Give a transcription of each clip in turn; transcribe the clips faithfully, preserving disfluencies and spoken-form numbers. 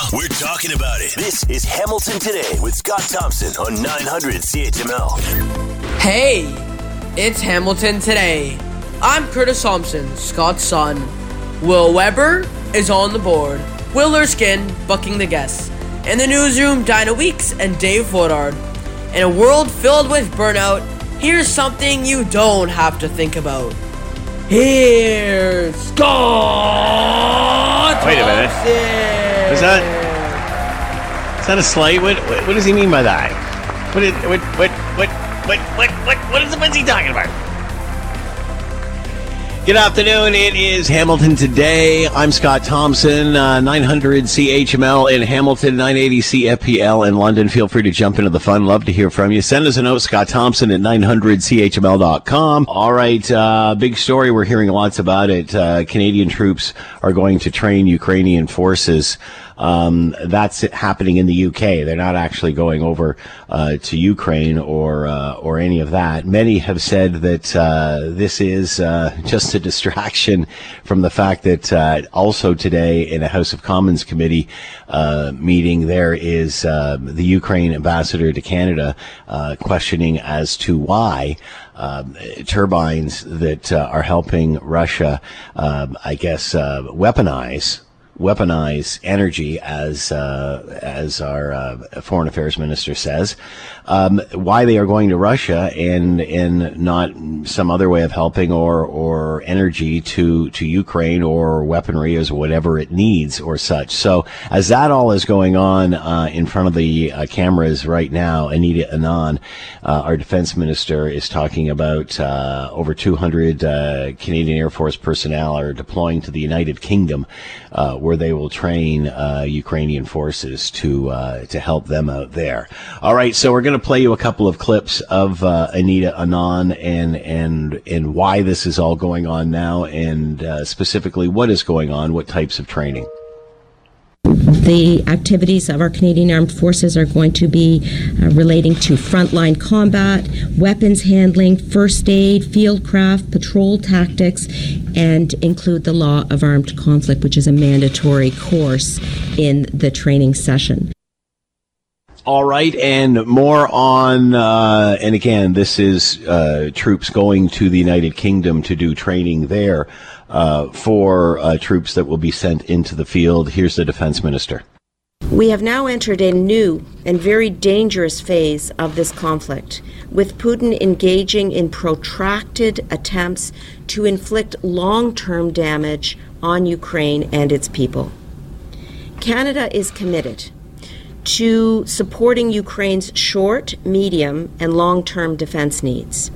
We're talking about it. This is Hamilton Today with Scott Thompson on nine hundred C H M L. Hey, it's Hamilton Today. I'm Curtis Thompson, Scott's son. Will Weber is on the board. Will Erskine bucking the guests. In the newsroom, Dinah Weeks and Dave Woodard. In a world filled with burnout, here's something you don't have to think about. Here's Scott Wait a minute. Thompson. Is that is that a slight? What, what what does he mean by that? What is, what what what what what what what is what's he talking about? Good afternoon. It is Hamilton Today. I'm Scott Thompson, uh, nine hundred C H M L in Hamilton, nine eighty C F P L in London. Feel free to jump into the fun. Love to hear from you. Send us a note, Scott Thompson at nine hundred C H M L dot com. All right, uh, big story. We're hearing lots about it. Uh, Canadian troops are going to train Ukrainian forces. Um, that's happening in the U K. They're not actually going over uh, to Ukraine or uh, or any of that. Many have said that uh, this is uh, just a distraction from the fact that uh, also today in a House of Commons committee uh, meeting, there is uh, the Ukraine ambassador to Canada uh, questioning as to why Um, turbines that uh, are helping Russia, uh, I guess, uh, weaponize weaponize energy, as uh, as our uh, foreign affairs minister says, um, why they are going to Russia and and not some other way of helping or or energy to to Ukraine or weaponry as whatever it needs or such. So as that all is going on uh, in front of the uh, cameras right now, Anita Anand, uh, our defense minister, is talking about uh, over two hundred uh, Canadian Air Force personnel are deploying to the United Kingdom, uh, where they will train uh, Ukrainian forces to uh, to help them out there. All right, so we're going to play you a couple of clips of uh, Anita Anand and and and why this is all going on now, and uh, specifically what is going on, what types of training. The activities of our Canadian Armed Forces are going to be uh, relating to frontline combat, weapons handling, first aid, fieldcraft, patrol tactics, and include the law of armed conflict, which is a mandatory course in the training session. All right, and more on, uh, and again, this is uh, troops going to the United Kingdom to do training there uh, for uh, troops that will be sent into the field. Here's the defense minister. We have now entered a new and very dangerous phase of this conflict, with Putin engaging in protracted attempts to inflict long-term damage on Ukraine and its people. Canada is committed to supporting Ukraine's short, medium, and long-term defense needs.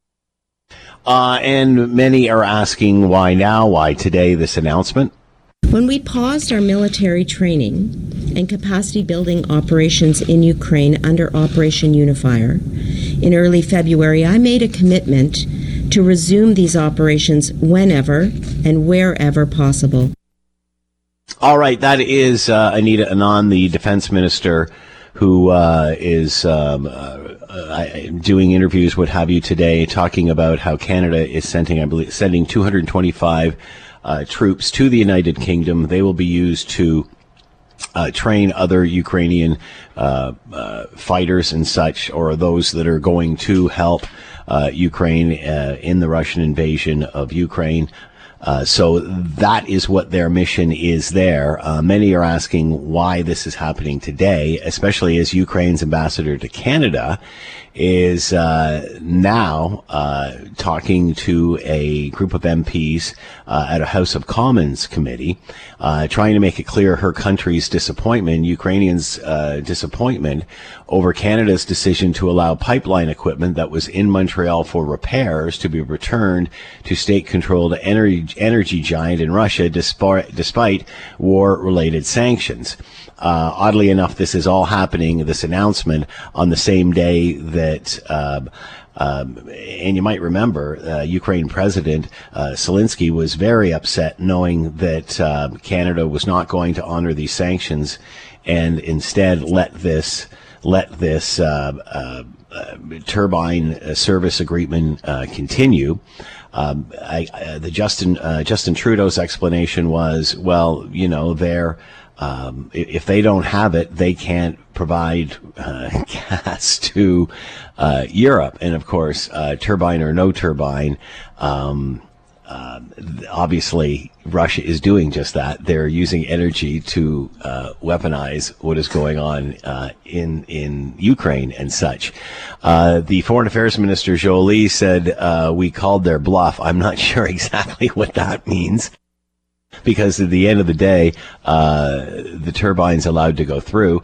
Uh, and many are asking why now, why today, this announcement? When we paused our military training and capacity building operations in Ukraine under Operation Unifier in early February, I made a commitment to resume these operations whenever and wherever possible. All right, that is uh, Anita Anand, the defense minister, who uh, is um, uh, doing interviews, what have you, today, talking about how Canada is sending, I believe, sending two hundred twenty-five uh, troops to the United Kingdom. They will be used to uh, train other Ukrainian uh, uh, fighters and such, or those that are going to help uh, Ukraine uh, in the Russian invasion of Ukraine. Uh, so that is what their mission is there. Uh, many are asking why this is happening today, especially as Ukraine's ambassador to Canada is uh, now uh, talking to a group of M Ps uh, at a House of Commons committee, uh, trying to make it clear her country's disappointment, Ukrainians' uh, disappointment over Canada's decision to allow pipeline equipment that was in Montreal for repairs to be returned to state-controlled energy, energy giant in Russia despite, despite war-related sanctions. Uh, oddly enough, this is all happening, this announcement, on the same day that, uh, um, and you might remember, uh, Ukraine President uh, Zelensky was very upset knowing that uh, Canada was not going to honor these sanctions and instead let this let this uh, uh, uh, turbine service agreement uh, continue. Um, I, uh, the Justin uh, Justin Trudeau's explanation was, well, you know, they're um, if they don't have it, they can't provide uh, gas to uh, Europe. And of course, uh, turbine or no turbine, um, uh, obviously Russia is doing just that. They're using energy to uh, weaponize what is going on uh, in in Ukraine and such. Uh, the Foreign Affairs Minister Joly said uh, we called their bluff. I'm not sure exactly what that means, because at the end of the day, uh, the turbine's allowed to go through,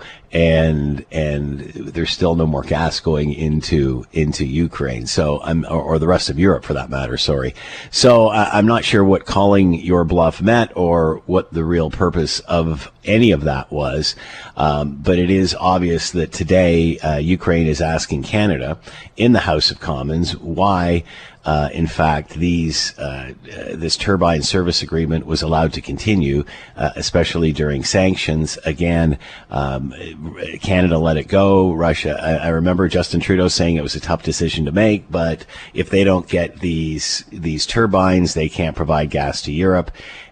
and and there's still no more gas going into into Ukraine. So I'm or, or the rest of Europe for that matter. Sorry. So uh, I'm not sure what calling your bluff meant or what the real purpose of any of that was. Um, but it is obvious that today uh, Ukraine is asking Canada in the House of Commons why. Uh, in fact, these uh, uh, this turbine service agreement was allowed to continue, uh, especially during sanctions. Again, um, Canada let it go. Russia, I, I remember Justin Trudeau saying it was a tough decision to make, but if they don't get these these turbines, they can't provide gas to Europe.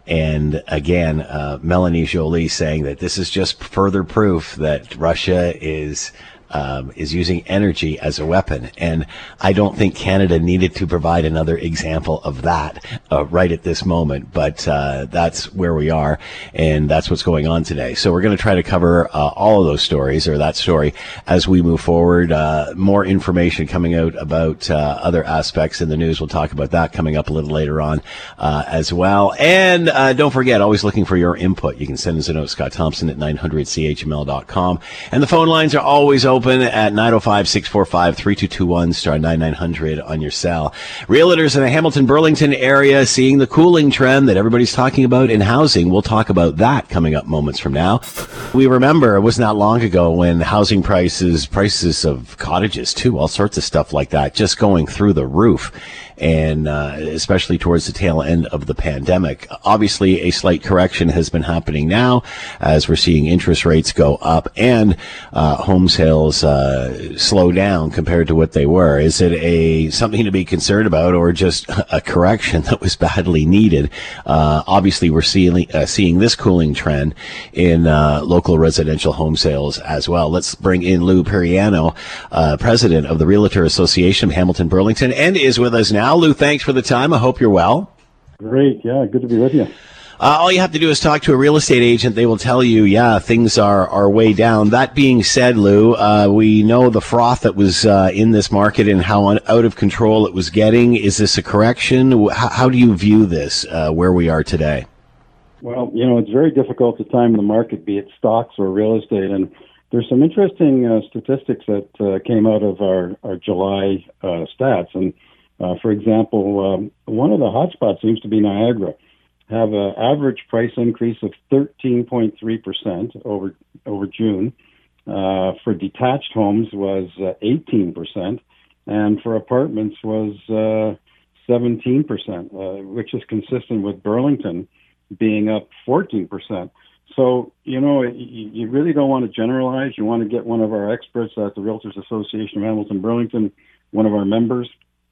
And again, uh, Melanie Joly saying that this is just further proof that Russia is Um, is using energy as a weapon. And I don't think Canada needed to provide another example of that uh, right at this moment. But uh, that's where we are, and that's what's going on today. So we're going to try to cover uh, all of those stories, or that story, as we move forward. Uh, more information coming out about uh, other aspects in the news. We'll talk about that coming up a little later on uh, as well. And uh, don't forget, always looking for your input. You can send us a note, Scott Thompson at nine hundred C H M L dot com. And the phone lines are always open. Open at nine oh five, six four five, three two two one, star nine nine hundred on your cell. Realtors in the Hamilton-Burlington area seeing the cooling trend that everybody's talking about in housing. We'll talk about that coming up moments from now. We remember it wasn't that long ago when housing prices, prices of cottages too, all sorts of stuff like that, just going through the roof. And uh, especially towards the tail end of the pandemic. Obviously, a slight correction has been happening now as we're seeing interest rates go up and uh, home sales uh, slow down compared to what they were. Is it a something to be concerned about, or just a correction that was badly needed? Uh, obviously, we're seeing uh, seeing this cooling trend in uh, local residential home sales as well. Let's bring in Lou Periano, uh, president of the Realtor Association of Hamilton-Burlington, and is with us now. Lou, thanks for the time. I hope you're well. Great. Yeah, good to be with you. Uh, all you have to do is talk to a real estate agent. They will tell you, yeah, things are, are way down. That being said, Lou, uh, we know the froth that was uh, in this market and how un- out of control it was getting. Is this a correction? How, how do you view this, uh, where we are today? Well, you know, it's very difficult to time the market, be it stocks or real estate. And there's some interesting uh, statistics that uh, came out of our, our July uh, stats. And Uh, for example, um, one of the hotspots seems to be Niagara. Have an average price increase of thirteen point three percent over over June. Uh, for detached homes was uh, eighteen percent, and for apartments was uh, seventeen percent, uh, which is consistent with Burlington being up fourteen percent. So, you know, you, you really don't want to generalize. You want to get one of our experts at the Realtors Association of Hamilton-Burlington, one of our members,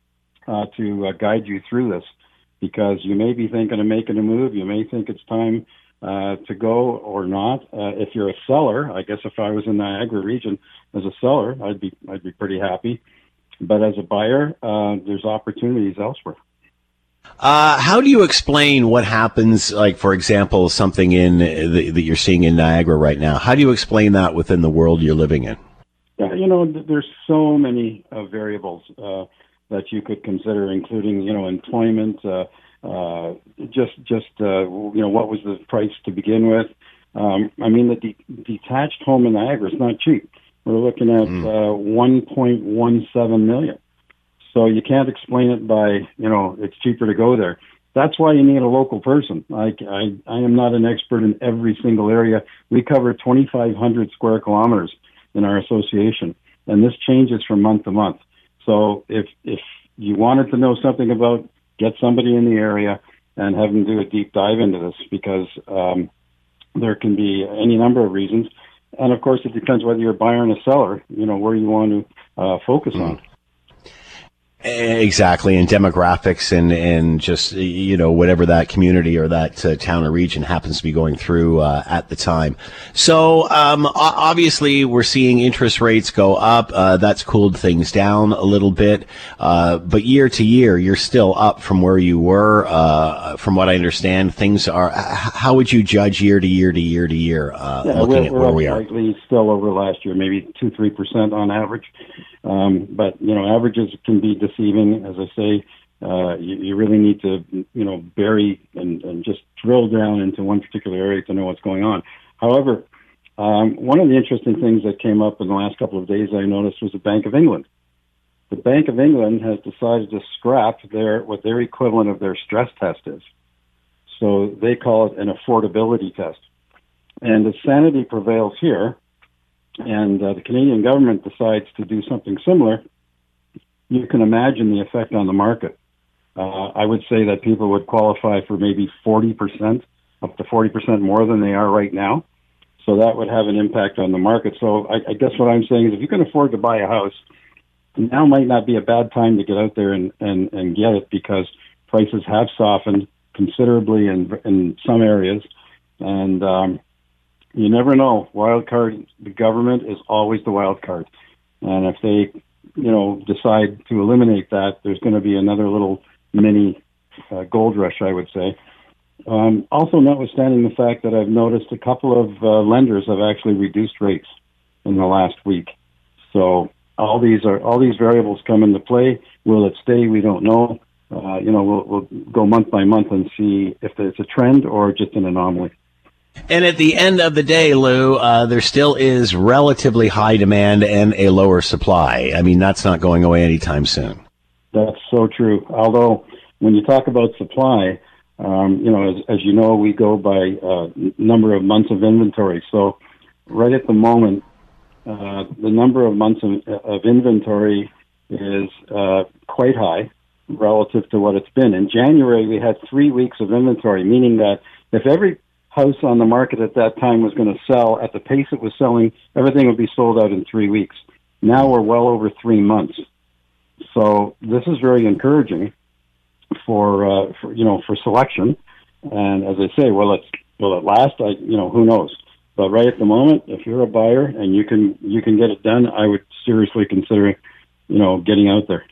Uh, to uh, guide you through this, because you may be thinking of making a move. You may think it's time uh, to go or not. Uh, if you're a seller, I guess if I was in the Niagara region as a seller, I'd be I'd be pretty happy. But as a buyer, uh, there's opportunities elsewhere. Uh, how do you explain what happens, like, for example, something in the, that you're seeing in Niagara right now? How do you explain that within the world you're living in? Yeah, you know, th- there's so many uh, variables Uh, that you could consider, including, you know, employment, uh, uh, just, just uh, you know, what was the price to begin with? Um, I mean, the de- detached home in Niagara is not cheap. We're looking at mm. uh, one point one seven million. So you can't explain it by, you know, it's cheaper to go there. That's why you need a local person. I, I, I am not an expert in every single area. We cover twenty-five hundred square kilometers in our association, and this changes from month to month. So if if you wanted to know something about, get somebody in the area and have them do a deep dive into this, because um, there can be any number of reasons. And, of course, it depends whether you're a buyer and a seller, you know, where you want to uh, focus mm. on. Exactly, and demographics and, and just, you know, whatever that community or that uh, town or region happens to be going through uh, at the time. So um, obviously we're seeing interest rates go up. Uh, that's cooled things down a little bit. Uh, but year to year, you're still up from where you were. Uh, from what I understand, things are, how would you judge year to year to year to year, uh, yeah, looking we're, at we're where we are? Slightly still over last year, maybe two, three percent on average. Um, but, you know, averages can be deceiving. As I say, uh, you, you really need to, you know, bury and, and just drill down into one particular area to know what's going on. However, um, one of the interesting things that came up in the last couple of days I noticed was the Bank of England. The Bank of England has decided to scrap their what their equivalent of their stress test is. So they call it an affordability test. And if sanity prevails here, and uh, the Canadian government decides to do something similar, you can imagine the effect on the market. Uh, I would say that people would qualify for maybe forty percent, up to forty percent more than they are right now. So that would have an impact on the market. So I, I guess what I'm saying is if you can afford to buy a house, now might not be a bad time to get out there and, and, and get it, because prices have softened considerably in, in some areas. And, um, you never know. Wild card, the government is always the wild card. And if they, you know, decide to eliminate that, there's going to be another little mini uh, gold rush, I would say. Um, also, notwithstanding the fact that I've noticed a couple of uh, lenders have actually reduced rates in the last week. So all these are all these variables come into play. Will it stay? We don't know. Uh, you know, we'll, we'll go month by month and see if it's a trend or just an anomaly. And at the end of the day, Lou, uh, there still is relatively high demand and a lower supply. I mean, that's not going away anytime soon. That's so true. Although, when you talk about supply, um, you know, as, as you know, we go by uh, number of months of inventory. So right at the moment, uh, the number of months of, of inventory is uh, quite high relative to what it's been. In January, we had three weeks of inventory, meaning that if every house on the market at that time was going to sell at the pace it was selling, everything would be sold out in three weeks. Now we're well over three months. So this is very encouraging for, uh, for you know, for selection. And as I say, will it, will it last? I, you know, who knows? But right at the moment, if you're a buyer and you can, you can get it done, I would seriously consider, you know, getting out there.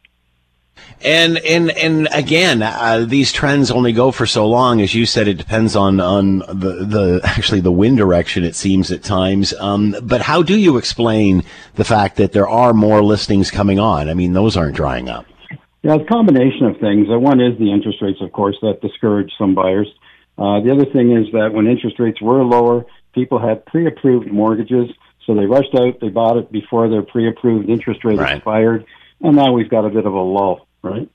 And and and again, uh, these trends only go for so long. As you said, it depends on on the the actually the wind direction, it seems at times. Um, but how do you explain the fact that there are more listings coming on? I mean, those aren't drying up. Yeah, it's a combination of things. Uh, one is the interest rates, of course, that discourage some buyers. Uh, the other thing is that when interest rates were lower, people had pre-approved mortgages, so they rushed out, they bought it before their pre-approved interest rate Right. expired, and now we've got a bit of a lull. Right.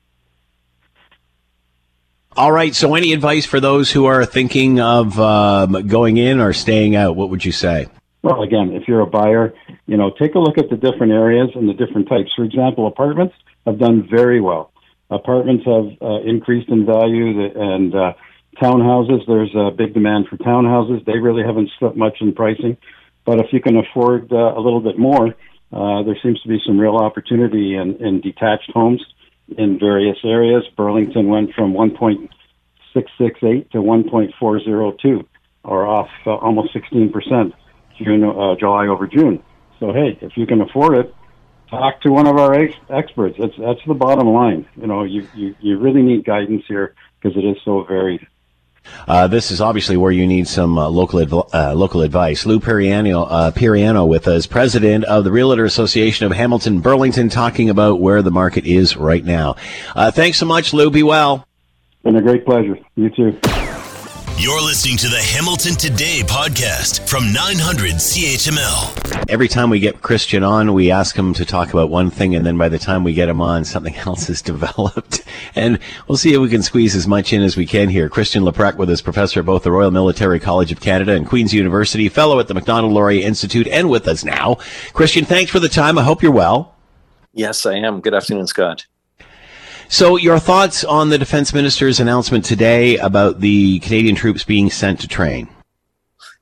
All right. So any advice for those who are thinking of um, going in or staying out? What would you say? Well, again, if you're a buyer, you know, take a look at the different areas and the different types. For example, apartments have done very well. Apartments have uh, increased in value, and uh, townhouses, there's a big demand for townhouses. They really haven't slipped much in pricing. But if you can afford uh, a little bit more, uh, there seems to be some real opportunity in, in detached homes in various areas. Burlington went from one point six six eight to one point four zero two, or off uh, almost sixteen percent June, uh, July over June. So, hey, if you can afford it, talk to one of our ex- experts. That's that's the bottom line. You know, you, you, you really need guidance here because it is so varied. Uh, this is obviously where you need some uh, local adv- uh, local advice. Lou Piriano, uh, Piriano with us, president of the Realtor Association of Hamilton Burlington, talking about where the market is right now. Uh, thanks so much, Lou. Be well. Been a great pleasure. You too. You're listening to the Hamilton Today podcast from nine hundred C H M L. Every time we get Christian on, we ask him to talk about one thing, and then by the time we get him on, something else is developed. And we'll see if we can squeeze as much in as we can here. Christian Leprec with us, professor at both the Royal Military College of Canada and Queen's University, fellow at the Macdonald-Laurier Institute, and with us now. Christian, thanks for the time. I hope you're well. Yes, I am. Good afternoon, Scott. So your thoughts on the defense minister's announcement today about the Canadian troops being sent to train?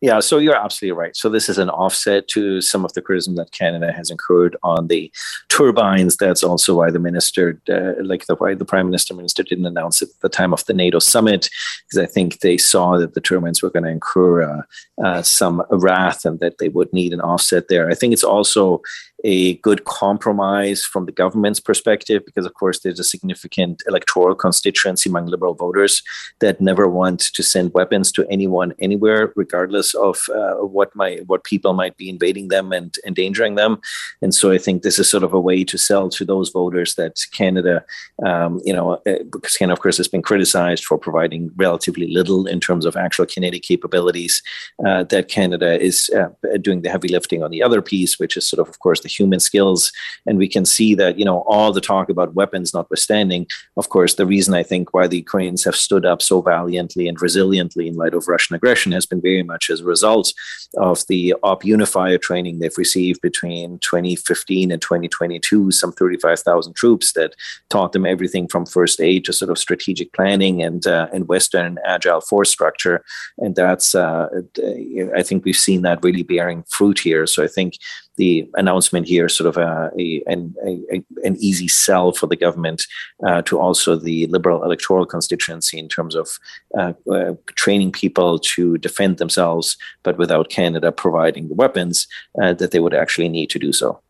Yeah, so you're absolutely right. So this is an offset to some of the criticism that Canada has incurred on the turbines. That's also why the minister, uh, like the why the prime minister minister didn't announce it at the time of the NATO summit, because I think they saw that the turbines were going to incur uh, uh, some wrath and that they would need an offset there. I think it's also a good compromise from the government's perspective, because of course there's a significant electoral constituency among Liberal voters that never want to send weapons to anyone anywhere, regardless of uh, what might what people might be invading them and endangering them. And so I think this is sort of a way to sell to those voters that Canada, um, you know, because Canada of course has been criticized for providing relatively little in terms of actual kinetic capabilities, uh, that Canada is uh, doing the heavy lifting on the other piece, which is sort of, of course, the human skills. And we can see that, you know, all the talk about weapons notwithstanding, of course, the reason I think why the Ukrainians have stood up so valiantly and resiliently in light of Russian aggression has been very much as a result of the Op Unifier training they've received between twenty fifteen and twenty twenty-two, some thirty-five thousand troops that taught them everything from first aid to sort of strategic planning and uh, and Western agile force structure. And that's, uh, I think we've seen that really bearing fruit here. So I think the announcement here is sort of a, a, an, a, an easy sell for the government uh, to also the Liberal electoral constituency in terms of uh, uh, training people to defend themselves, but without Canada providing the weapons uh, that they would actually need to do so.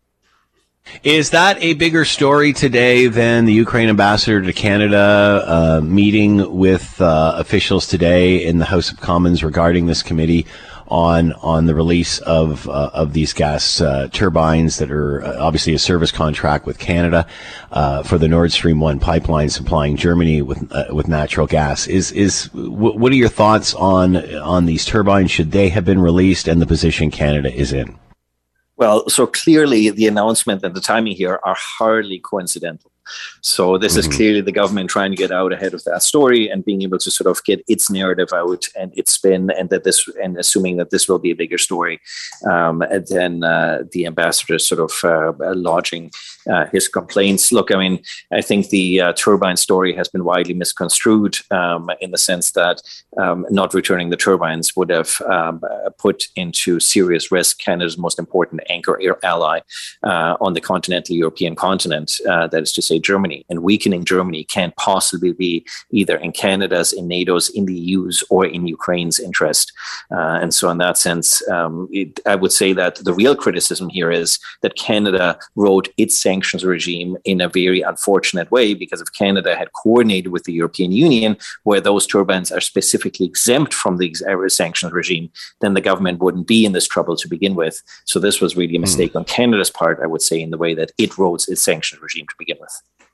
Is that a bigger story today than the Ukraine ambassador to Canada uh, meeting with uh, officials today in the House of Commons regarding this committee on on the release of uh, of these gas uh, turbines that are uh, obviously a service contract with Canada uh, for the Nord Stream one pipeline supplying Germany with uh, with natural gas? Is is w- what are your thoughts on on these turbines? Should they have been released, and the position Canada is in? Well, so clearly the announcement and the timing here are hardly coincidental. So this mm-hmm. is clearly the government trying to get out ahead of that story and being able to sort of get its narrative out and its spin, and that this, and assuming that this will be a bigger story um, than uh, the ambassador sort of uh, lodging uh, his complaints. Look, I mean, I think the uh, turbine story has been widely misconstrued um, in the sense that um, not returning the turbines would have um, put into serious risk Canada's most important anchor ally uh, on the continental European continent, uh, that is to say Germany. And weakening Germany can't possibly be either in Canada's, in NATO's, in the E U's, or in Ukraine's interest. Uh, and so in that sense, um, it, I would say that the real criticism here is that Canada wrote its sanctions regime in a very unfortunate way, because if Canada had coordinated with the European Union, where those turbines are specifically exempt from the sanctions regime, then the government wouldn't be in this trouble to begin with. So this was really a mistake mm. on Canada's part, I would say, in the way that it wrote its sanctions regime to begin with.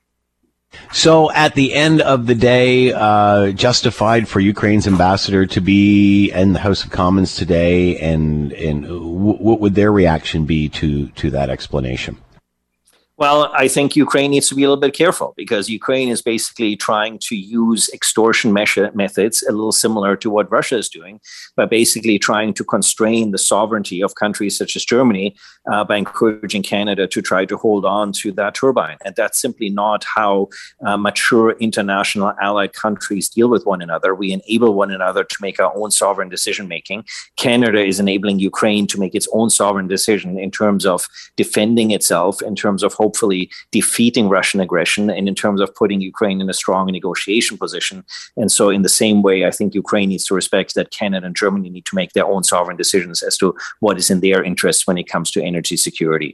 So at the end of the day, uh, justified for Ukraine's ambassador to be in the House of Commons today, and, and w- what would their reaction be to, to that explanation? Well, I think Ukraine needs to be a little bit careful, because Ukraine is basically trying to use extortion measure methods, a little similar to what Russia is doing, by basically trying to constrain the sovereignty of countries such as Germany uh, by encouraging Canada to try to hold on to that turbine. And that's simply not how uh, mature international allied countries deal with one another. We enable one another to make our own sovereign decision making. Canada is enabling Ukraine to make its own sovereign decision in terms of defending itself, in terms of hopefully defeating Russian aggression, and in terms of putting Ukraine in a strong negotiation position. And so in the same way, I think Ukraine needs to respect that Canada and Germany need to make their own sovereign decisions as to what is in their interests when it comes to energy security.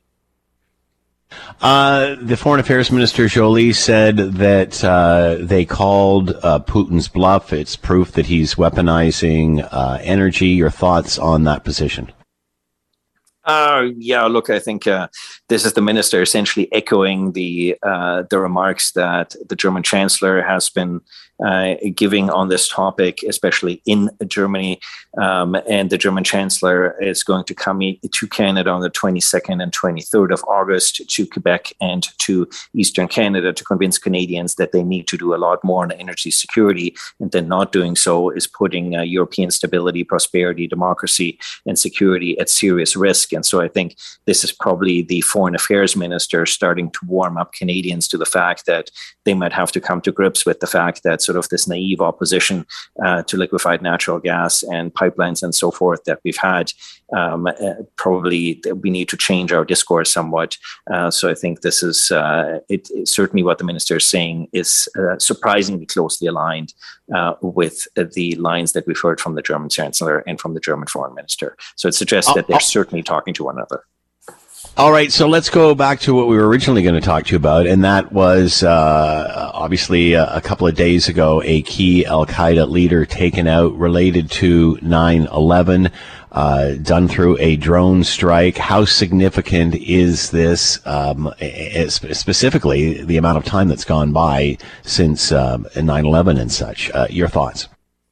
Uh, the Foreign Affairs Minister Joly said that uh, they called uh, Putin's bluff. It's proof that he's weaponizing uh, energy. Your thoughts on that position? Uh, yeah, look, I think uh, this is the minister essentially echoing the uh, the remarks that the German Chancellor has been uh, giving on this topic, especially in Germany. Um, and the German Chancellor is going to come to Canada on the twenty-second and twenty-third of August, to Quebec and to Eastern Canada, to convince Canadians that they need to do a lot more on energy security, and that not doing so is putting uh, European stability, prosperity, democracy, and security at serious risk. And so I think this is probably the Foreign Affairs Minister starting to warm up Canadians to the fact that they might have to come to grips with the fact that sort of this naive opposition uh, to liquefied natural gas and pipelines and so forth that we've had. Um, uh, probably we need to change our discourse somewhat. Uh, so I think this is uh, it, it, certainly what the minister is saying is uh, surprisingly closely aligned uh, with uh, the lines that we've heard from the German Chancellor and from the German Foreign Minister. So it suggests oh, that they're oh. certainly talking to one another. All right, so let's go back to what we were originally going to talk to you about, and that was uh, obviously a, a couple of days ago, a key Al-Qaeda leader taken out related to nine eleven, uh, done through a drone strike. How significant is this, um, specifically the amount of time that's gone by since um, nine eleven and such? Uh, your thoughts?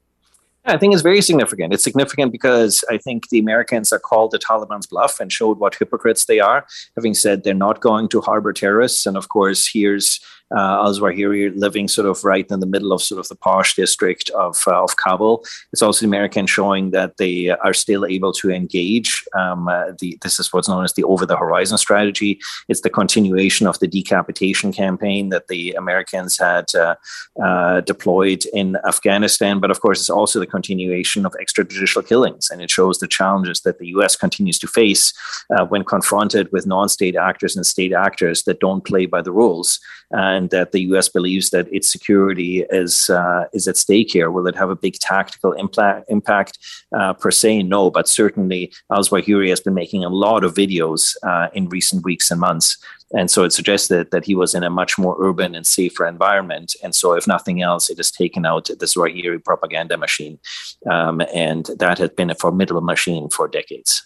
I think it's very significant. It's significant because I think the Americans are called the Taliban's bluff and showed what hypocrites they are, having said they're not going to harbor terrorists. And of course, here's uh, al-Zawahiri living sort of right in the middle of sort of the posh district of uh, of Kabul. It's also the Americans showing that they are still able to engage. Um, uh, the, this is what's known as the over-the-horizon strategy. It's the continuation of the decapitation campaign that the Americans had uh, uh, deployed in Afghanistan. But of course, it's also the continuation of extrajudicial killings. And it shows the challenges that the U S continues to face uh, when confronted with non-state actors and state actors that don't play by the rules. And that the U S believes that its security is uh, is at stake here. Will it have a big tactical impla- impact uh, per se? No, but certainly al-Zawahiri has been making a lot of videos uh, in recent weeks and months. And so it suggested that he was in a much more urban and safer environment. And so if nothing else, it has taken out the Zawahiri propaganda machine. Um, and that has been a formidable machine for decades.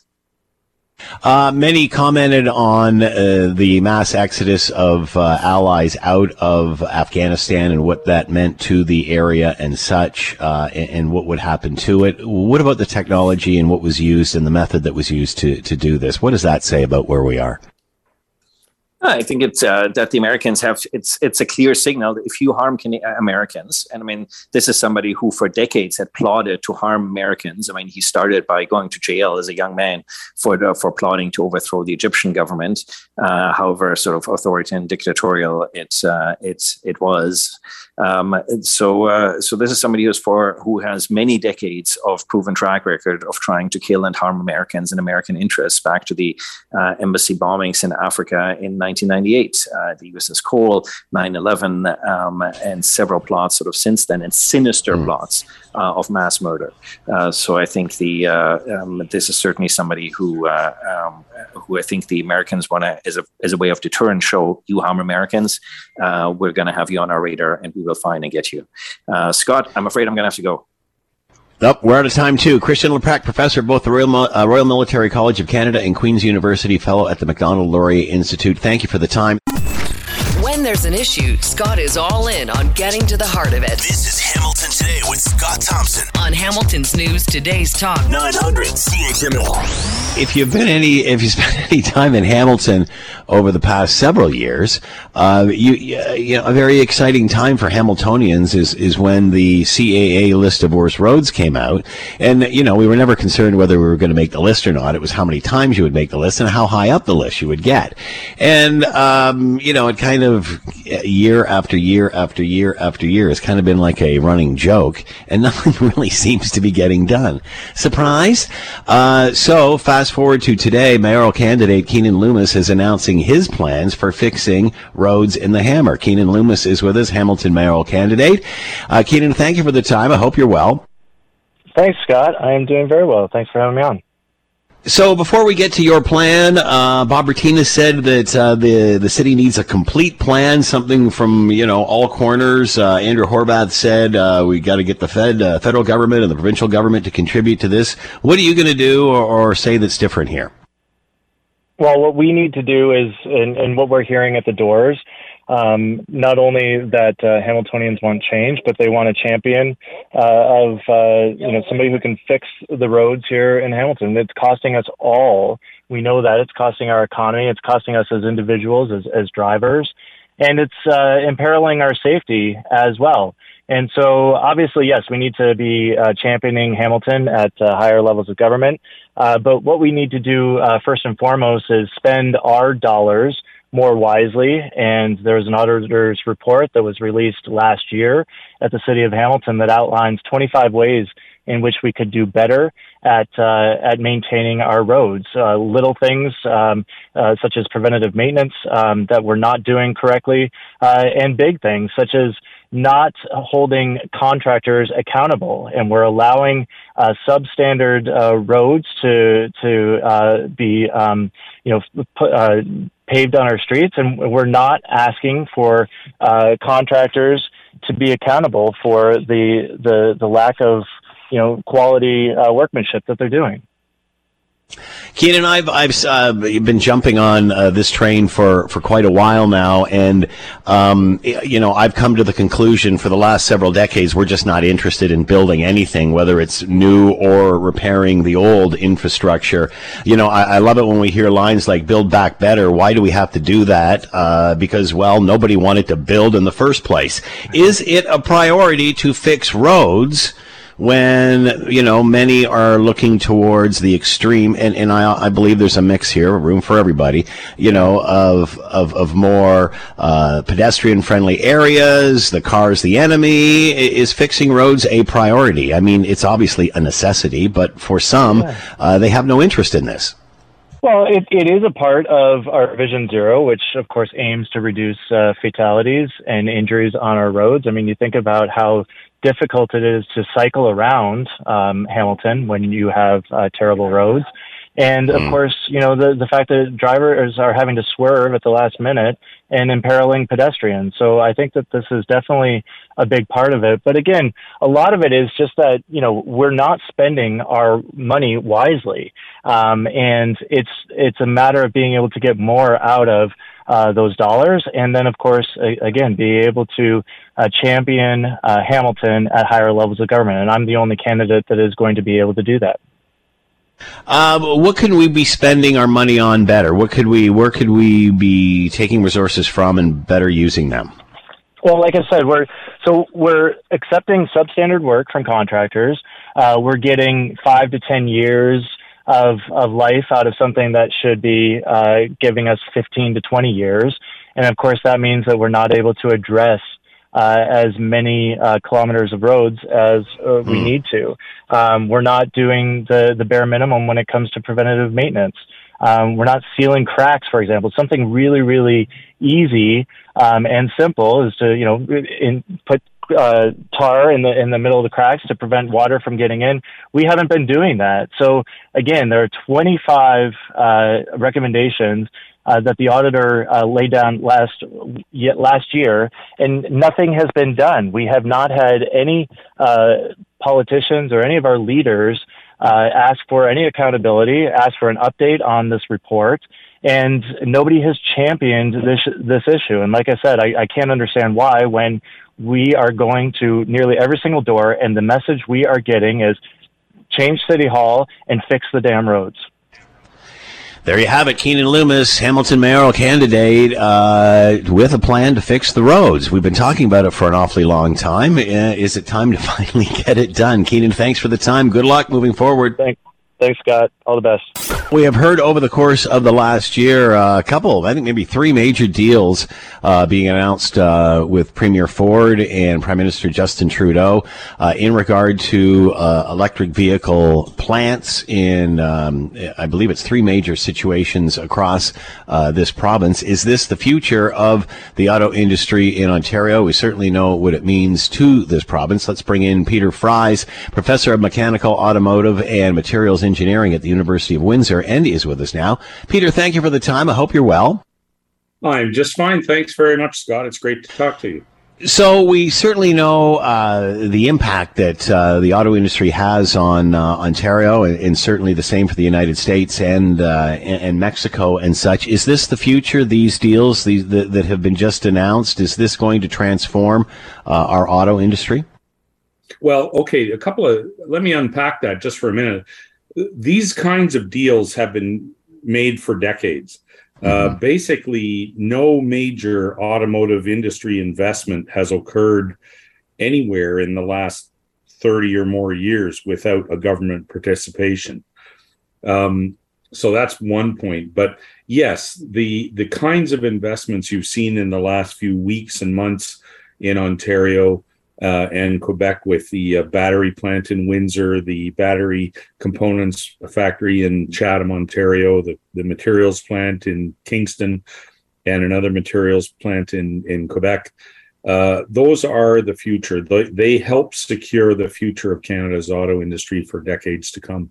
Uh, many commented on uh, the mass exodus of uh, allies out of Afghanistan and what that meant to the area and such, uh, and, and what would happen to it. What about the technology and what was used and the method that was used to, to do this? What does that say about where we are? I think it's uh, that the Americans have, it's it's a clear signal that if you harm Can- Americans, and I mean, this is somebody who for decades had plotted to harm Americans. I mean, he started by going to jail as a young man for the, for plotting to overthrow the Egyptian government. Uh, however, sort of authoritarian and dictatorial it, uh, it, it was. Um, so, uh, so this is somebody who's for who has many decades of proven track record of trying to kill and harm Americans and American interests. Back to the uh, embassy bombings in Africa in nineteen ninety-eight, uh, the U S S Cole, nine eleven, um, and several plots sort of since then, and sinister mm. plots uh, of mass murder. Uh, so, I think the uh, um, this is certainly somebody who uh, um, who I think the Americans want to, as a as a way of deterrent, show you harm Americans, uh, we're going to have you on our radar, and we will find and get you. Uh, Scott, I'm afraid I'm going to have to go. Nope, we're out of time, too. Christian Leprak, professor at both the Royal, uh, Royal Military College of Canada and Queen's University, fellow at the Macdonald-Laurier Institute. Thank you for the time. When there's an issue, Scott is all in on getting to the heart of it. This is Hamilton Today with Scott Thompson on Hamilton's News Today's Talk nine hundred C H M L. If you've been any, if you spent any time in Hamilton over the past several years, uh, you, you know, a very exciting time for Hamiltonians is is when the C A A list of worst roads came out, and you know we were never concerned whether we were going to make the list or not. It was how many times you would make the list and how high up the list you would get, and um, you know it kind of year after year after year after year has kind of been like a running joke, and nothing really seems to be getting done. Surprise! Uh, so fast forward to today, mayoral candidate Keenan Loomis is announcing his plans for fixing roads in the Hammer. Keenan Loomis is with us, Hamilton mayoral candidate. Uh, Keenan, thank you for the time. I hope you're well. Thanks, Scott. I am doing very well. Thanks for having me on. So before we get to your plan, uh, Bob Bertina said that uh, the the city needs a complete plan, something from you know all corners. Uh, Andrew Horvath said uh, we got to get the Fed, uh, federal government, and the provincial government to contribute to this. What are you going to do, or, or say that's different here? Well, what we need to do is, and, and what we're hearing at the doors, um, not only that uh, Hamiltonians want change, but they want a champion uh, of uh, you know somebody who can fix the roads here in Hamilton. It's costing us all. We know that it's costing our economy. It's costing us as individuals, as as drivers, and it's uh, imperiling our safety as well. And so, obviously, yes, we need to be uh, championing Hamilton at uh, higher levels of government. Uh, but what we need to do uh, first and foremost is spend our dollars more wisely. And there was an auditor's report that was released last year at the City of Hamilton that outlines twenty-five ways in which we could do better at uh, at maintaining our roads. Uh, little things um, uh, such as preventative maintenance um, that we're not doing correctly, uh, and big things such as not holding contractors accountable, and we're allowing uh, substandard uh, roads to to uh, be um, you know put, uh, paved on our streets, and we're not asking for uh, contractors to be accountable for the the the lack of you know, quality uh, workmanship that they're doing. Keenan, I've I've uh, been jumping on uh, this train for, for quite a while now, and um, you know I've come to the conclusion for the last several decades we're just not interested in building anything, whether it's new or repairing the old infrastructure. You know, I, I love it when we hear lines like "Build Back Better." Why do we have to do that? Uh, because well, nobody wanted to build in the first place. Is it a priority to fix roads when, you know, many are looking towards the extreme, and, and I, I believe there's a mix here, room for everybody, you know, of of, of more uh, pedestrian-friendly areas, the car's the enemy? Is fixing roads a priority? I mean, it's obviously a necessity, but for some, uh, they have no interest in this. Well, it, it is a part of our Vision Zero, which, of course, aims to reduce uh, fatalities and injuries on our roads. I mean, you think about how difficult it is to cycle around um, Hamilton when you have uh, terrible roads. And, of course, you know, the, the fact that drivers are having to swerve at the last minute and imperiling pedestrians. So I think that this is definitely a big part of it. But again, a lot of it is just that, you know, we're not spending our money wisely. Um, and it's, it's a matter of being able to get more out of uh, those dollars. And then, of course, a, again, be able to uh, champion uh, Hamilton at higher levels of government. And I'm the only candidate that is going to be able to do that. Uh, what could we be spending our money on better? What could we, where could we be taking resources from and better using them? Well, like I said, we're so we're accepting substandard work from contractors. Uh, we're getting five to ten years of of life out of something that should be uh, giving us fifteen to twenty years, and of course that means that we're not able to address Uh, as many uh, kilometers of roads as uh, we mm. need to. Um, we're not doing the, the bare minimum when it comes to preventative maintenance. Um, we're not sealing cracks, for example. Something really, really easy um, and simple is to, you know, in, put uh, tar in the in the middle of the cracks to prevent water from getting in. We haven't been doing that. So again, there are twenty-five uh, recommendations Uh, that the auditor uh, laid down last yet last year, and nothing has been done. We have not had any uh, politicians or any of our leaders uh, ask for any accountability, ask for an update on this report, and nobody has championed this this issue. And like I said, I, I can't understand why when we are going to nearly every single door, and the message we are getting is change City Hall and fix the damn roads. There you have it, Keenan Loomis, Hamilton mayoral candidate, uh, with a plan to fix the roads. We've been talking about it for an awfully long time. Uh, is it time to finally get it done? Keenan, thanks for the time. Good luck moving forward. Thanks, thanks Scott. All the best. We have heard over the course of the last year uh, a couple, I think maybe three major deals uh, being announced uh, with Premier Ford and Prime Minister Justin Trudeau uh, in regard to uh, electric vehicle plants in, um, I believe it's three major situations across uh, this province. Is this the future of the auto industry in Ontario? We certainly know what it means to this province. Let's bring in Peter Fries, Professor of Mechanical, Automotive, and Materials Engineering at the University of Windsor, and is with us now. Peter, thank you for the time. I hope you're well. I'm just fine. Thanks very much, Scott. It's great to talk to you. So we certainly know uh, the impact that uh, the auto industry has on uh, Ontario, and, and certainly the same for the United States and, uh, and and Mexico and such. Is this the future? These deals these, that, that have been just announced, is this going to transform uh, our auto industry? Well, okay, a couple of let me unpack that just for a minute. These kinds of deals have been made for decades. Uh, mm-hmm. Basically, no major automotive industry investment has occurred anywhere in the last thirty or more years without a government participation. Um, so that's one point. But yes, the the kinds of investments you've seen in the last few weeks and months in Ontario uh, and Quebec with the uh, battery plant in Windsor, the battery components factory in Chatham, Ontario, the, the materials plant in Kingston, and another materials plant in, in Quebec. Uh, those are the future. They, they help secure the future of Canada's auto industry for decades to come.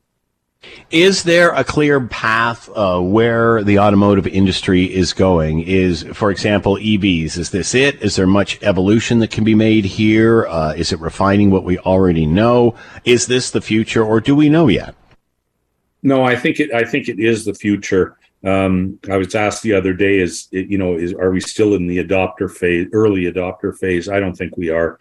Is there a clear path uh, where the automotive industry is going? Is, for example, E Vs, is this it? Is there much evolution that can be made here? Uh, is it refining what we already know? Is this the future, or do we know yet? No, I think it. I think it is the future. Um, I was asked the other day, is it, you know, is are we still in the adopter phase, early adopter phase? I don't think we are.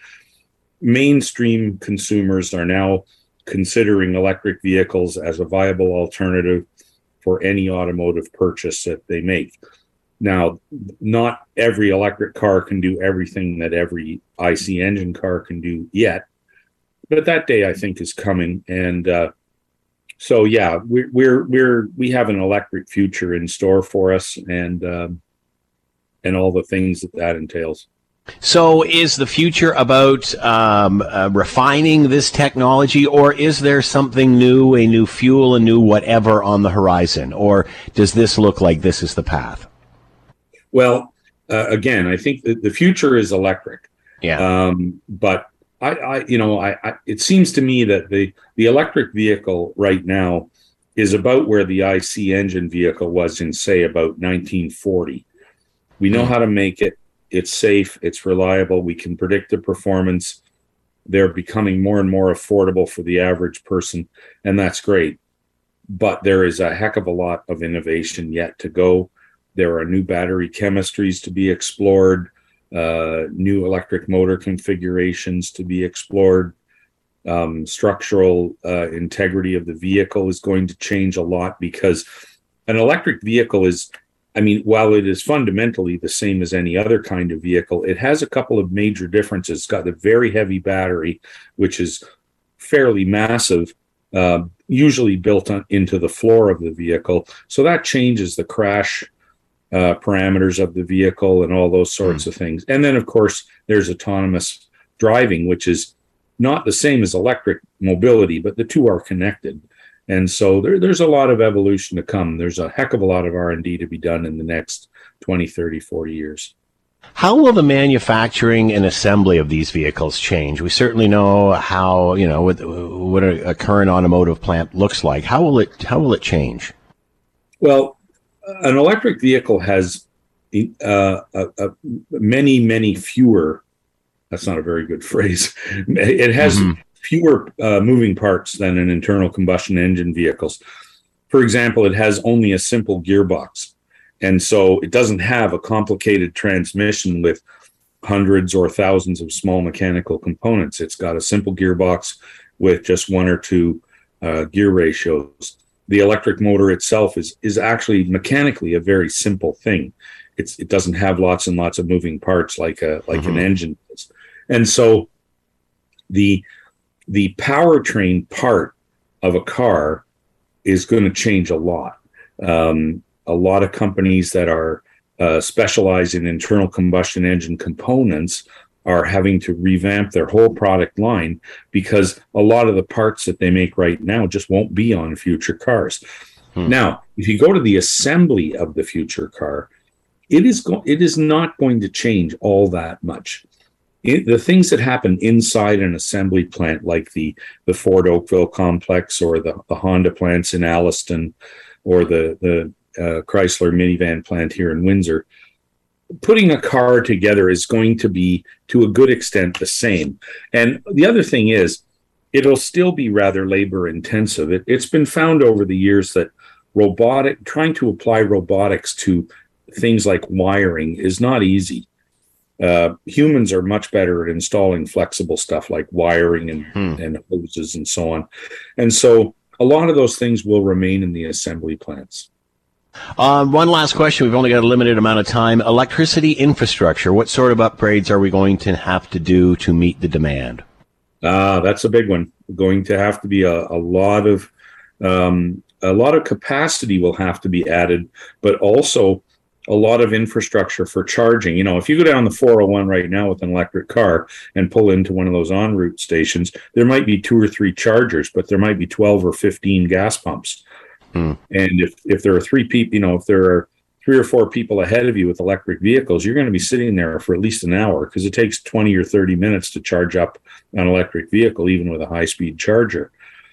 Mainstream consumers are now considering electric vehicles as a viable alternative for any automotive purchase that they make. Now, not every electric car can do everything that every I C engine car can do yet, but that day I think is coming. And uh, so, yeah, we're we're we're we have an electric future in store for us, and um, and all the things that that entails. So is the future about um, uh, refining this technology, or is there something new, a new fuel, a new whatever on the horizon? Or does this look like this is the path? Well, uh, again, I think that the future is electric. Yeah. Um, but I, I, you know, I, I, it seems to me that the, the electric vehicle right now is about where the I C engine vehicle was in, say, about nineteen forty. We know mm. how to make it. It's safe, it's reliable, we can predict the performance. They're becoming more and more affordable for the average person, and that's great. But there is a heck of a lot of innovation yet to go. There are new battery chemistries to be explored, uh, new electric motor configurations to be explored. Um, structural uh, integrity of the vehicle is going to change a lot, because an electric vehicle is, I mean, while it is fundamentally the same as any other kind of vehicle, it has a couple of major differences. It's got a very heavy battery, which is fairly massive, uh, usually built on, into the floor of the vehicle. So that changes the crash uh, parameters of the vehicle and all those sorts mm. of things. And then, of course, there's autonomous driving, which is not the same as electric mobility, but the two are connected. And so there, there's a lot of evolution to come. There's a heck of a lot of R and D to be done in the next twenty, thirty, forty years. How will the manufacturing and assembly of these vehicles change? We certainly know how, you know, what, what a, a current automotive plant looks like. How will it, how will it change? Well, an electric vehicle has uh, a, a many, many fewer, that's not a very good phrase. It has mm-hmm. fewer uh, moving parts than an internal combustion engine vehicles. For example, it has only a simple gearbox. And so it doesn't have a complicated transmission with hundreds or thousands of small mechanical components. It's got a simple gearbox with just one or two uh, gear ratios. The electric motor itself is, is actually mechanically a very simple thing. It's, it doesn't have lots and lots of moving parts like a, like mm-hmm. an engine does. And so the the powertrain part of a car is going to change a lot. Um, a lot of companies that are uh, specialized in internal combustion engine components are having to revamp their whole product line, because a lot of the parts that they make right now just won't be on future cars. Hmm. Now, if you go to the assembly of the future car, it is go- it is not going to change all that much. It, the things that happen inside an assembly plant, like the, the Ford Oakville complex, or the, the Honda plants in Alliston, or the, the uh, Chrysler minivan plant here in Windsor, putting a car together is going to be, to a good extent, the same. And the other thing is, it'll still be rather labor intensive. It, it's been found over the years that robotic, trying to apply robotics to things like wiring is not easy. Uh, humans are much better at installing flexible stuff like wiring and, hmm. and hoses and so on. And so a lot of those things will remain in the assembly plants. Uh, one last question. We've only got a limited amount of time. Electricity infrastructure. What sort of upgrades are we going to have to do to meet the demand? Uh, that's a big one. Going to have to be a, a lot of um, a lot of capacity will have to be added, but also a lot of infrastructure for charging. You know, if you go down the four oh one right now with an electric car and pull into one of those en route stations, there might be two or three chargers, but there might be twelve or fifteen gas pumps. Hmm. And if, if there are three people, you know, if there are three or four people ahead of you with electric vehicles, you're going to be sitting there for at least an hour, because it takes twenty or thirty minutes to charge up an electric vehicle, even with a high speed charger.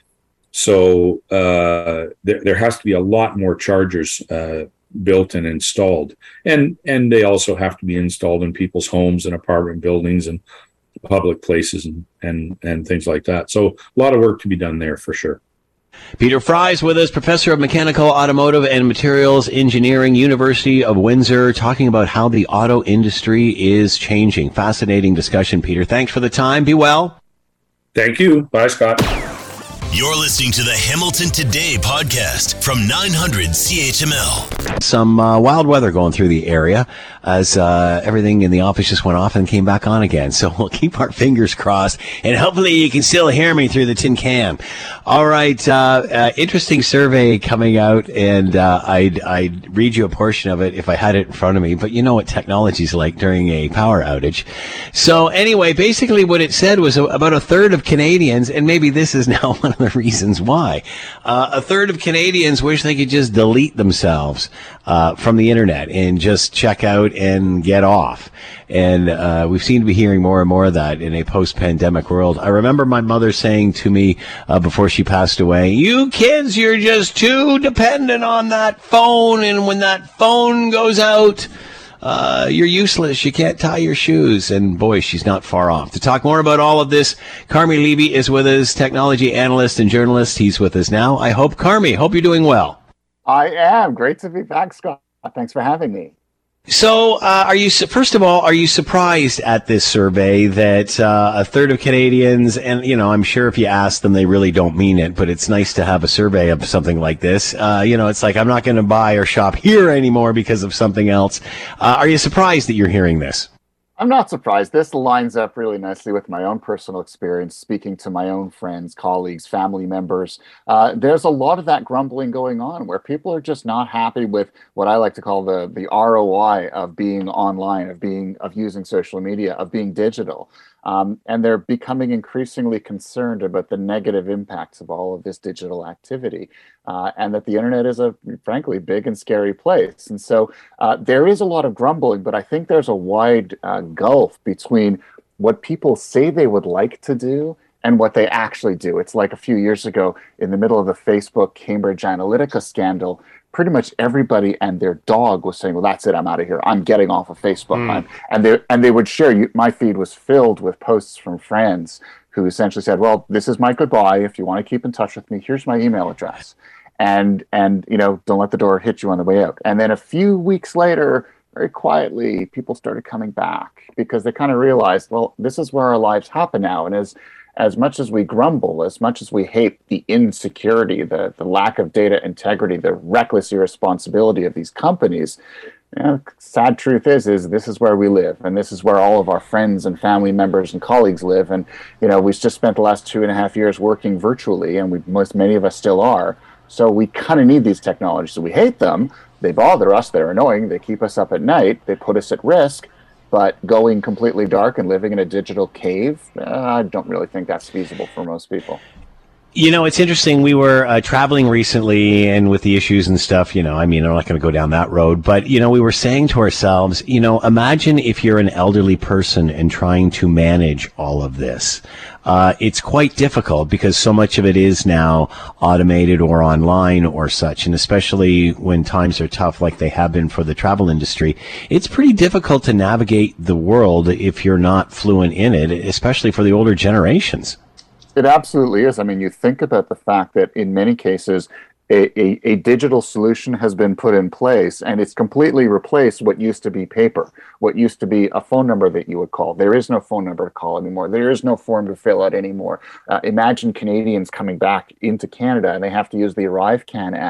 So uh, there, there has to be a lot more chargers uh, built and installed, and and they also have to be installed in people's homes and apartment buildings and public places and and and things like that. So a lot of work to be done there for sure. Peter Fry is with us, professor of mechanical, automotive, and materials engineering, University of Windsor, talking about how the auto industry is changing. Fascinating discussion, Peter. Thanks for the time. Be well. Thank you. Bye, Scott. You're listening to the Hamilton Today podcast from nine hundred C H M L. Some uh, wild weather going through the area as uh, everything in the office just went off and came back on again. So we'll keep our fingers crossed, and hopefully you can still hear me through the tin can. All right, uh, uh, interesting survey coming out, and uh, I'd, I'd read you a portion of it if I had it in front of me, but you know what technology's like during a power outage. So anyway, basically what it said was about a third of Canadians, and maybe this is now one of the reasons why, uh, a third of Canadians wish they could just delete themselves uh, from the internet and just check out and get off. And uh, we seem to be hearing more and more of that in a post-pandemic world. I remember my mother saying to me uh, before she passed away, "You kids, you're just too dependent on that phone, and when that phone goes out, Uh, you're useless. You can't tie your shoes." And boy, she's not far off. To talk more about all of this, Carmi Levy is with us, technology analyst and journalist. He's with us now. I hope, Carmi, hope you're doing well. I am. Great to be back, Scott. Thanks for having me. So, uh, are you, first of all, are you surprised at this survey that uh, a third of Canadians, and, you know, I'm sure if you ask them, they really don't mean it, but it's nice to have a survey of something like this. Uh, you know, it's like, I'm not going to buy or shop here anymore because of something else. Uh, are you surprised that you're hearing this? I'm not surprised. This lines up really nicely with my own personal experience, speaking to my own friends, colleagues, family members. Uh, there's a lot of that grumbling going on where people are just not happy with what I like to call the the R O I of being online, of being of using social media, of being digital. Um, and they're becoming increasingly concerned about the negative impacts of all of this digital activity, uh, and that the internet is a, frankly, big and scary place. And so uh, there is a lot of grumbling, but I think there's a wide uh, gulf between what people say they would like to do and what they actually do. It's like a few years ago, in the middle of the Facebook Cambridge Analytica scandal, pretty much everybody and their dog was saying, "Well, that's it. I'm out of here. I'm getting off of Facebook." Mm. I'm, and they and they would share. You, my feed was filled with posts from friends who essentially said, "Well, this is my goodbye. If you want to keep in touch with me, here's my email address, and and you know, don't let the door hit you on the way out." And then a few weeks later, very quietly, people started coming back because they kind of realized, well, this is where our lives happen now. And as as much as we grumble, as much as we hate the insecurity, the, the lack of data integrity, the reckless irresponsibility of these companies, you know, sad truth is, is this is where we live, and this is where all of our friends and family members and colleagues live. And, you know, we've just spent the last two and a half years working virtually, and we most many of us still are. So we kind of need these technologies. So we hate them. They bother us. They're annoying. They keep us up at night. They put us at risk. But going completely dark and living in a digital cave, uh, I don't really think that's feasible for most people. You know, it's interesting. We were uh, traveling recently, and with the issues and stuff, you know, I mean, I'm not going to go down that road, but, you know, we were saying to ourselves, you know, imagine if you're an elderly person and trying to manage all of this. Uh, it's quite difficult because so much of it is now automated or online or such. And especially when times are tough like they have been for the travel industry, it's pretty difficult to navigate the world if you're not fluent in it, especially for the older generations. It absolutely is. I mean, you think about the fact that in many cases, a, a, a digital solution has been put in place, and it's completely replaced what used to be paper, what used to be a phone number that you would call. There is no phone number to call anymore. There is no form to fill out anymore. Uh, imagine Canadians coming back into Canada, and they have to use the ArriveCan app,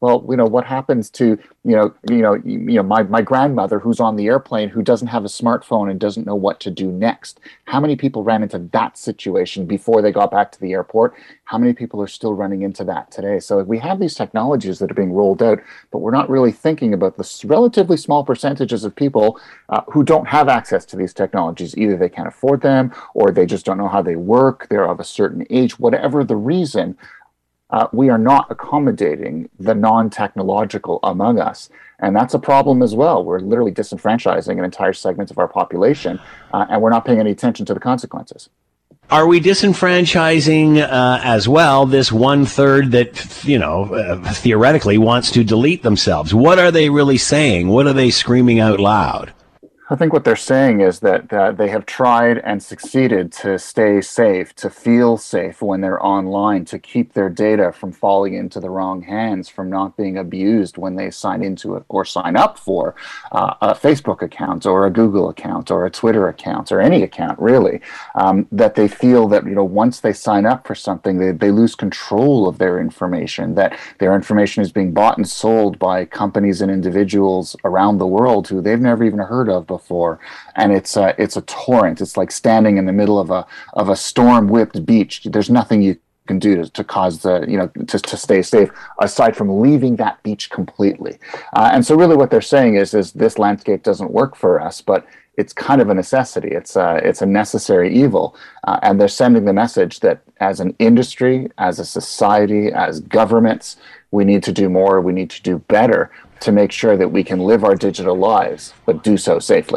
Well, you know, what happens to, you know, you know, you know, my, my grandmother who's on the airplane who doesn't have a smartphone and doesn't know what to do next? How many people ran into that situation before they got back to the airport? How many people are still running into that today? So we have these technologies that are being rolled out, but we're not really thinking about the relatively small percentages of people uh, who don't have access to these technologies. Either they can't afford them, or they just don't know how they work. They're of a certain age, whatever the reason. Uh, we are not accommodating the non-technological among us. And that's a problem as well. We're literally disenfranchising an entire segment of our population, uh, and we're not paying any attention to the consequences. Are we disenfranchising uh, as well this one third that, you know, uh, theoretically wants to delete themselves? What are they really saying? What are they screaming out loud? I think what they're saying is that, that they have tried and succeeded to stay safe, to feel safe when they're online, to keep their data from falling into the wrong hands, from not being abused when they sign into it or sign up for uh, a Facebook account or a Google account or a Twitter account or any account, really. Um, that they feel that, you know, once they sign up for something, they, they lose control of their information, that their information is being bought and sold by companies and individuals around the world who they've never even heard of before. For, and it's a, it's a torrent. It's like standing in the middle of a of a storm-whipped beach. There's nothing you can do to, to cause the, you know, to, to stay safe, aside from leaving that beach completely. Uh, and so really what they're saying is, is this landscape doesn't work for us, but it's kind of a necessity. It's a, it's a necessary evil. Uh, and they're sending the message that as an industry, as a society, as governments, we need to do more, we need to do better to make sure that we can live our digital lives, but do so safely.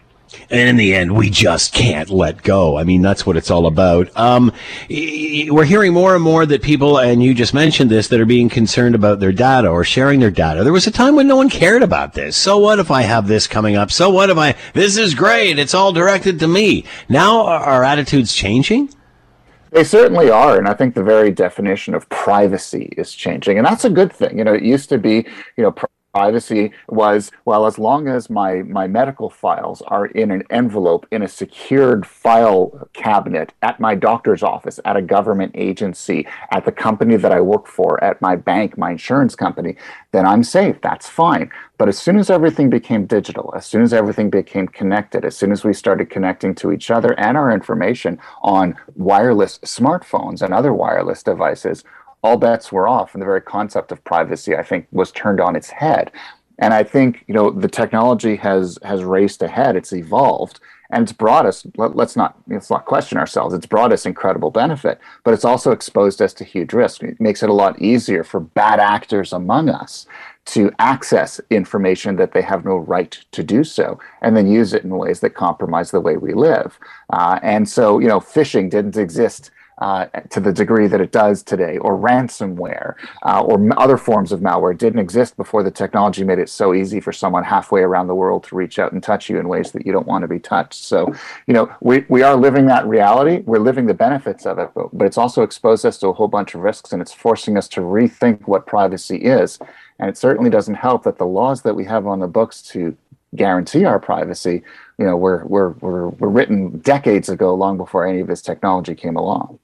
And in the end, we just can't let go. I mean, that's what it's all about. Um, we're hearing more and more that people, and you just mentioned this, that are being concerned about their data or sharing their data. There was a time when no one cared about this. So what if I have this coming up? So what if I, this is great, it's all directed to me. Now are our attitudes changing? They certainly are, and I think the very definition of privacy is changing, and that's a good thing. You know, it used to be, you know, privacy was, well, as long as my, my medical files are in an envelope in a secured file cabinet at my doctor's office, at a government agency, at the company that I work for, at my bank, my insurance company, then I'm safe. That's fine. But as soon as everything became digital, as soon as everything became connected, as soon as we started connecting to each other and our information on wireless smartphones and other wireless devices, all bets were off, and the very concept of privacy, I think, was turned on its head. And I think, you know, the technology has has raced ahead. It's evolved, and it's brought us. Let, let's not let's not question ourselves. It's brought us incredible benefit, but it's also exposed us to huge risk. It makes it a lot easier for bad actors among us to access information that they have no right to do so, and then use it in ways that compromise the way we live. Uh, and so, you know, phishing didn't exist Uh, to the degree that it does today, or ransomware, uh, or m- other forms of malware didn't exist before the technology made it so easy for someone halfway around the world to reach out and touch you in ways that you don't want to be touched. So, you know, we, we are living that reality. We're living the benefits of it, but, but it's also exposed us to a whole bunch of risks, and it's forcing us to rethink what privacy is. And it certainly doesn't help that the laws that we have on the books to guarantee our privacy, you know, were, were, were, were written decades ago, long before any of this technology came along.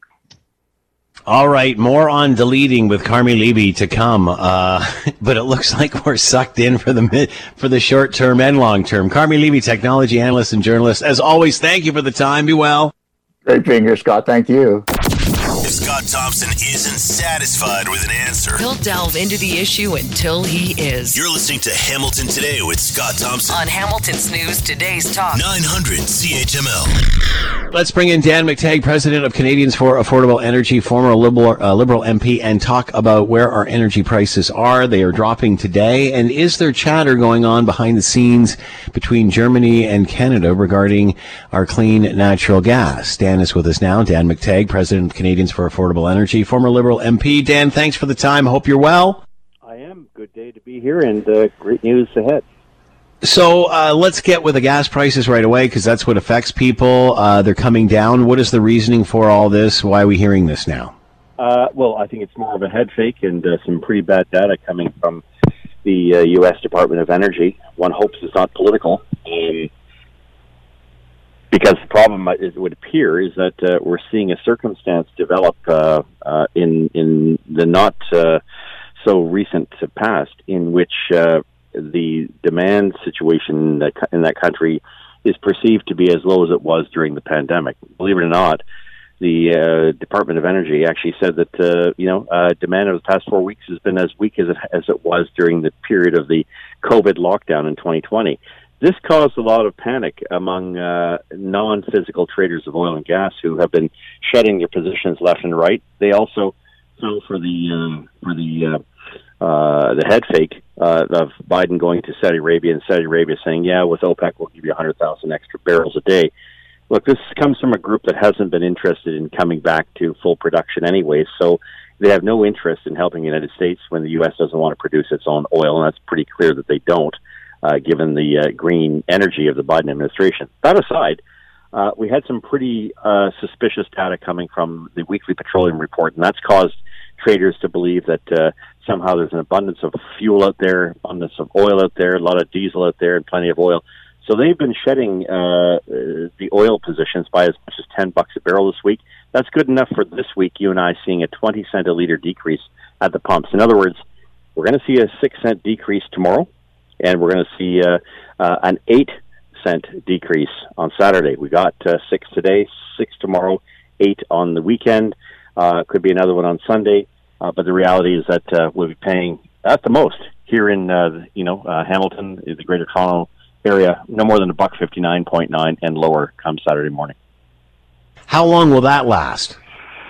All right, more on deleting with Carmi Levy to come, uh, but it looks like we're sucked in for the mid, for the short term and long term. Carmi Levy, technology analyst and journalist. As always, thank you for the time. Be well. Great being here, Scott. Thank you. If Scott Thompson isn't satisfied with an answer, He'll delve into the issue until he is. You're listening to Hamilton Today with Scott Thompson on Hamilton's News Today's Talk nine hundred C H M L. Let's bring in Dan McTeague, president of Canadians for Affordable Energy, former Liberal, uh, Liberal M P, and talk about where our energy prices are. They are dropping today. And is there chatter going on behind the scenes between Germany and Canada regarding our clean natural gas? Dan is with us now. Dan McTeague, president of Canadians for Affordable Energy, former Liberal M P. Dan, thanks for the time. Hope you're well. I am. Good day to be here, and uh, great news ahead. So uh, let's get with the gas prices right away, because that's what affects people. Uh, they're coming down. What is the reasoning for all this? Why are we hearing this now? Uh, well, I think it's more of a head fake and uh, some pretty bad data coming from the uh, U S Department of Energy. One hopes it's not political, um, because the problem, it would appear, is that uh, we're seeing a circumstance develop uh, uh, in in the not uh, so recent past in which uh, the demand situation in that, in that country is perceived to be as low as it was during the pandemic. Believe it or not, the uh, Department of Energy actually said that uh, you know uh, demand over the past four weeks has been as weak as it, as it was during the period of the COVID lockdown in twenty twenty. This caused a lot of panic among uh, non-physical traders of oil and gas who have been shedding their positions left and right. They also fell for the uh, for the uh, uh, the head fake uh, of Biden going to Saudi Arabia and Saudi Arabia saying, "Yeah, with OPEC, we'll give you one hundred thousand extra barrels a day." Look, this comes from a group that hasn't been interested in coming back to full production anyway, so they have no interest in helping the United States when the U S doesn't want to produce its own oil, and that's pretty clear that they don't, uh, given the uh, green energy of the Biden administration. That aside, uh, we had some pretty uh, suspicious data coming from the weekly petroleum report, and that's caused traders to believe that uh, somehow there's an abundance of fuel out there, abundance of oil out there, a lot of diesel out there, and plenty of oil. So they've been shedding uh, the oil positions by as much as ten bucks a barrel this week. That's good enough for this week, you and I seeing a twenty cent a liter decrease at the pumps. In other words, we're going to see a six cent decrease tomorrow, and we're going to see uh, uh, an eight cent decrease on Saturday. We got uh, six today, six tomorrow, eight on the weekend. Uh, could be another one on Sunday. Uh, but the reality is that uh, we'll be paying at the most here in uh, you know uh, Hamilton, the Greater Toronto area, no more than a buck fifty nine point nine and lower come Saturday morning. How long will that last?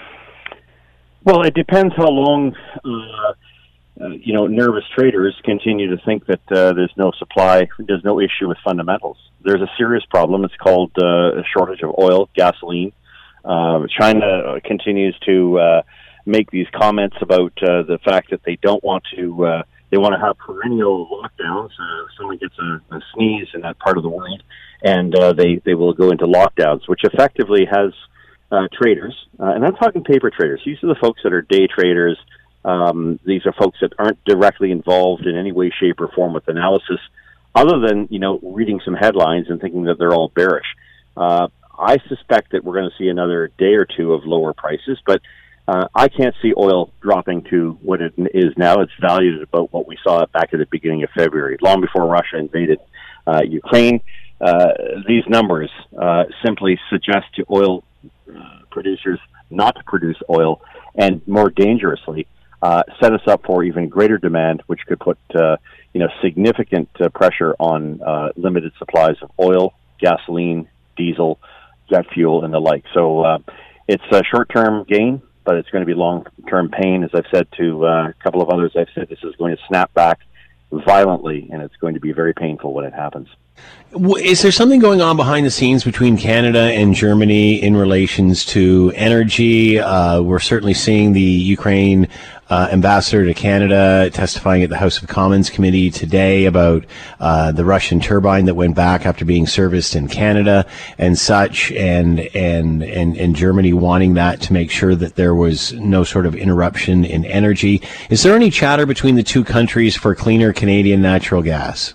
Well, it depends how long uh, uh, you know nervous traders continue to think that uh, there's no supply, there's no issue with fundamentals. There's a serious problem. It's called uh, a shortage of oil, gasoline. Uh, China continues to uh, make these comments about uh, the fact that they don't want to. Uh, They want to have perennial lockdowns. Uh, if someone gets a, a sneeze in that part of the world, and uh, they, they will go into lockdowns, which effectively has uh, traders, uh, and I'm talking paper traders. These are the folks that are day traders. Um, these are folks that aren't directly involved in any way, shape, or form with analysis, other than, you know, reading some headlines and thinking that they're all bearish. Uh, I suspect that we're going to see another day or two of lower prices, but Uh, I can't see oil dropping to what it is now. It's valued at about what we saw back at the beginning of February, long before Russia invaded uh, Ukraine. Uh, these numbers uh, simply suggest to oil uh, producers not to produce oil, and more dangerously, uh, set us up for even greater demand, which could put uh, you know significant uh, pressure on uh, limited supplies of oil, gasoline, diesel, jet fuel, and the like. So uh, it's a short-term gain, but it's going to be long-term pain. As I've said to uh, a couple of others, I've said this is going to snap back violently, and it's going to be very painful when it happens. Is there something going on behind the scenes between Canada and Germany in relations to energy? Uh, we're certainly seeing the Ukraine uh, ambassador to Canada testifying at the House of Commons committee today about uh, the Russian turbine that went back after being serviced in Canada and such, and, and, and, and Germany wanting that to make sure that there was no sort of interruption in energy. Is there any chatter between the two countries for cleaner Canadian natural gas?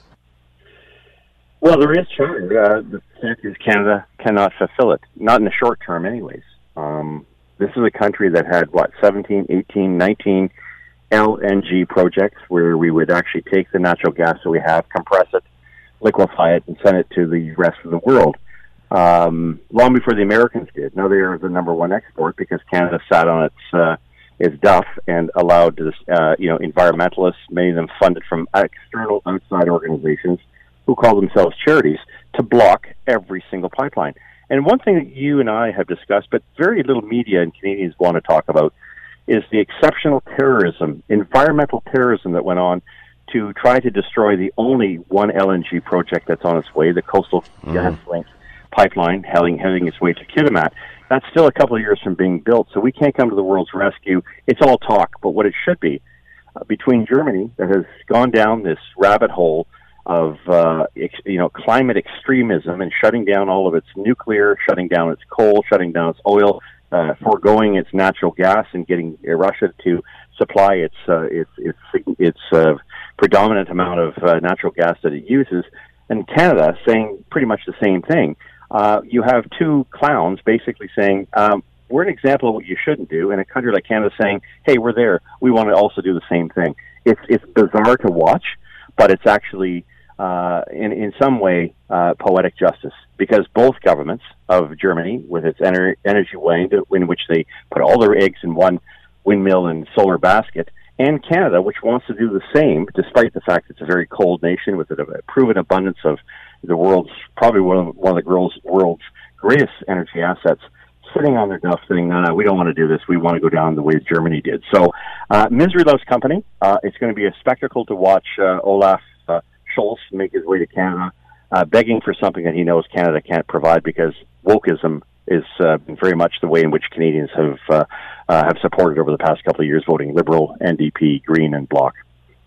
Well, there is chatter. Uh, the fact is Canada cannot fulfill it, not in the short term anyways. Um, this is a country that had, what, seventeen, eighteen, nineteen L N G projects where we would actually take the natural gas that we have, compress it, liquefy it, and send it to the rest of the world, um, long before the Americans did. Now they are the number one export because Canada sat on its uh, its duff and allowed this, uh, you know, environmentalists, many of them funded from external outside organizations, who call themselves charities, to block every single pipeline. And one thing that you and I have discussed, but very little media and Canadians want to talk about, is the exceptional terrorism, environmental terrorism that went on to try to destroy the only one L N G project that's on its way, the Coastal mm. GasLink pipeline heading, heading its way to Kitimat. That's still a couple of years from being built, so we can't come to the world's rescue. It's all talk, but what it should be, uh, between Germany, that has gone down this rabbit hole of uh, ex- you know climate extremism and shutting down all of its nuclear, shutting down its coal, shutting down its oil, uh, foregoing its natural gas, and getting uh, Russia to supply its uh, its its its uh, predominant amount of uh, natural gas that it uses, and Canada saying pretty much the same thing. Uh, you have two clowns basically saying, um, we're an example of what you shouldn't do, and a country like Canada saying, hey, we're there, we want to also do the same thing. it's it's bizarre to watch, but it's actually uh, in in some way uh, poetic justice, because both governments of Germany, with its ener- energy weighing, in which they put all their eggs in one windmill and solar basket, and Canada, which wants to do the same, despite the fact it's a very cold nation with a proven abundance of the world's, probably one of, one of the world's, world's greatest energy assets, sitting on their duff saying, no, no, we don't want to do this. We want to go down the way Germany did. So uh, misery loves company. Uh, it's going to be a spectacle to watch uh, Olaf uh, Scholz make his way to Canada, uh, begging for something that he knows Canada can't provide, because wokeism is uh, very much the way in which Canadians have uh, uh, have supported over the past couple of years, voting Liberal, N D P, Green, and Bloc.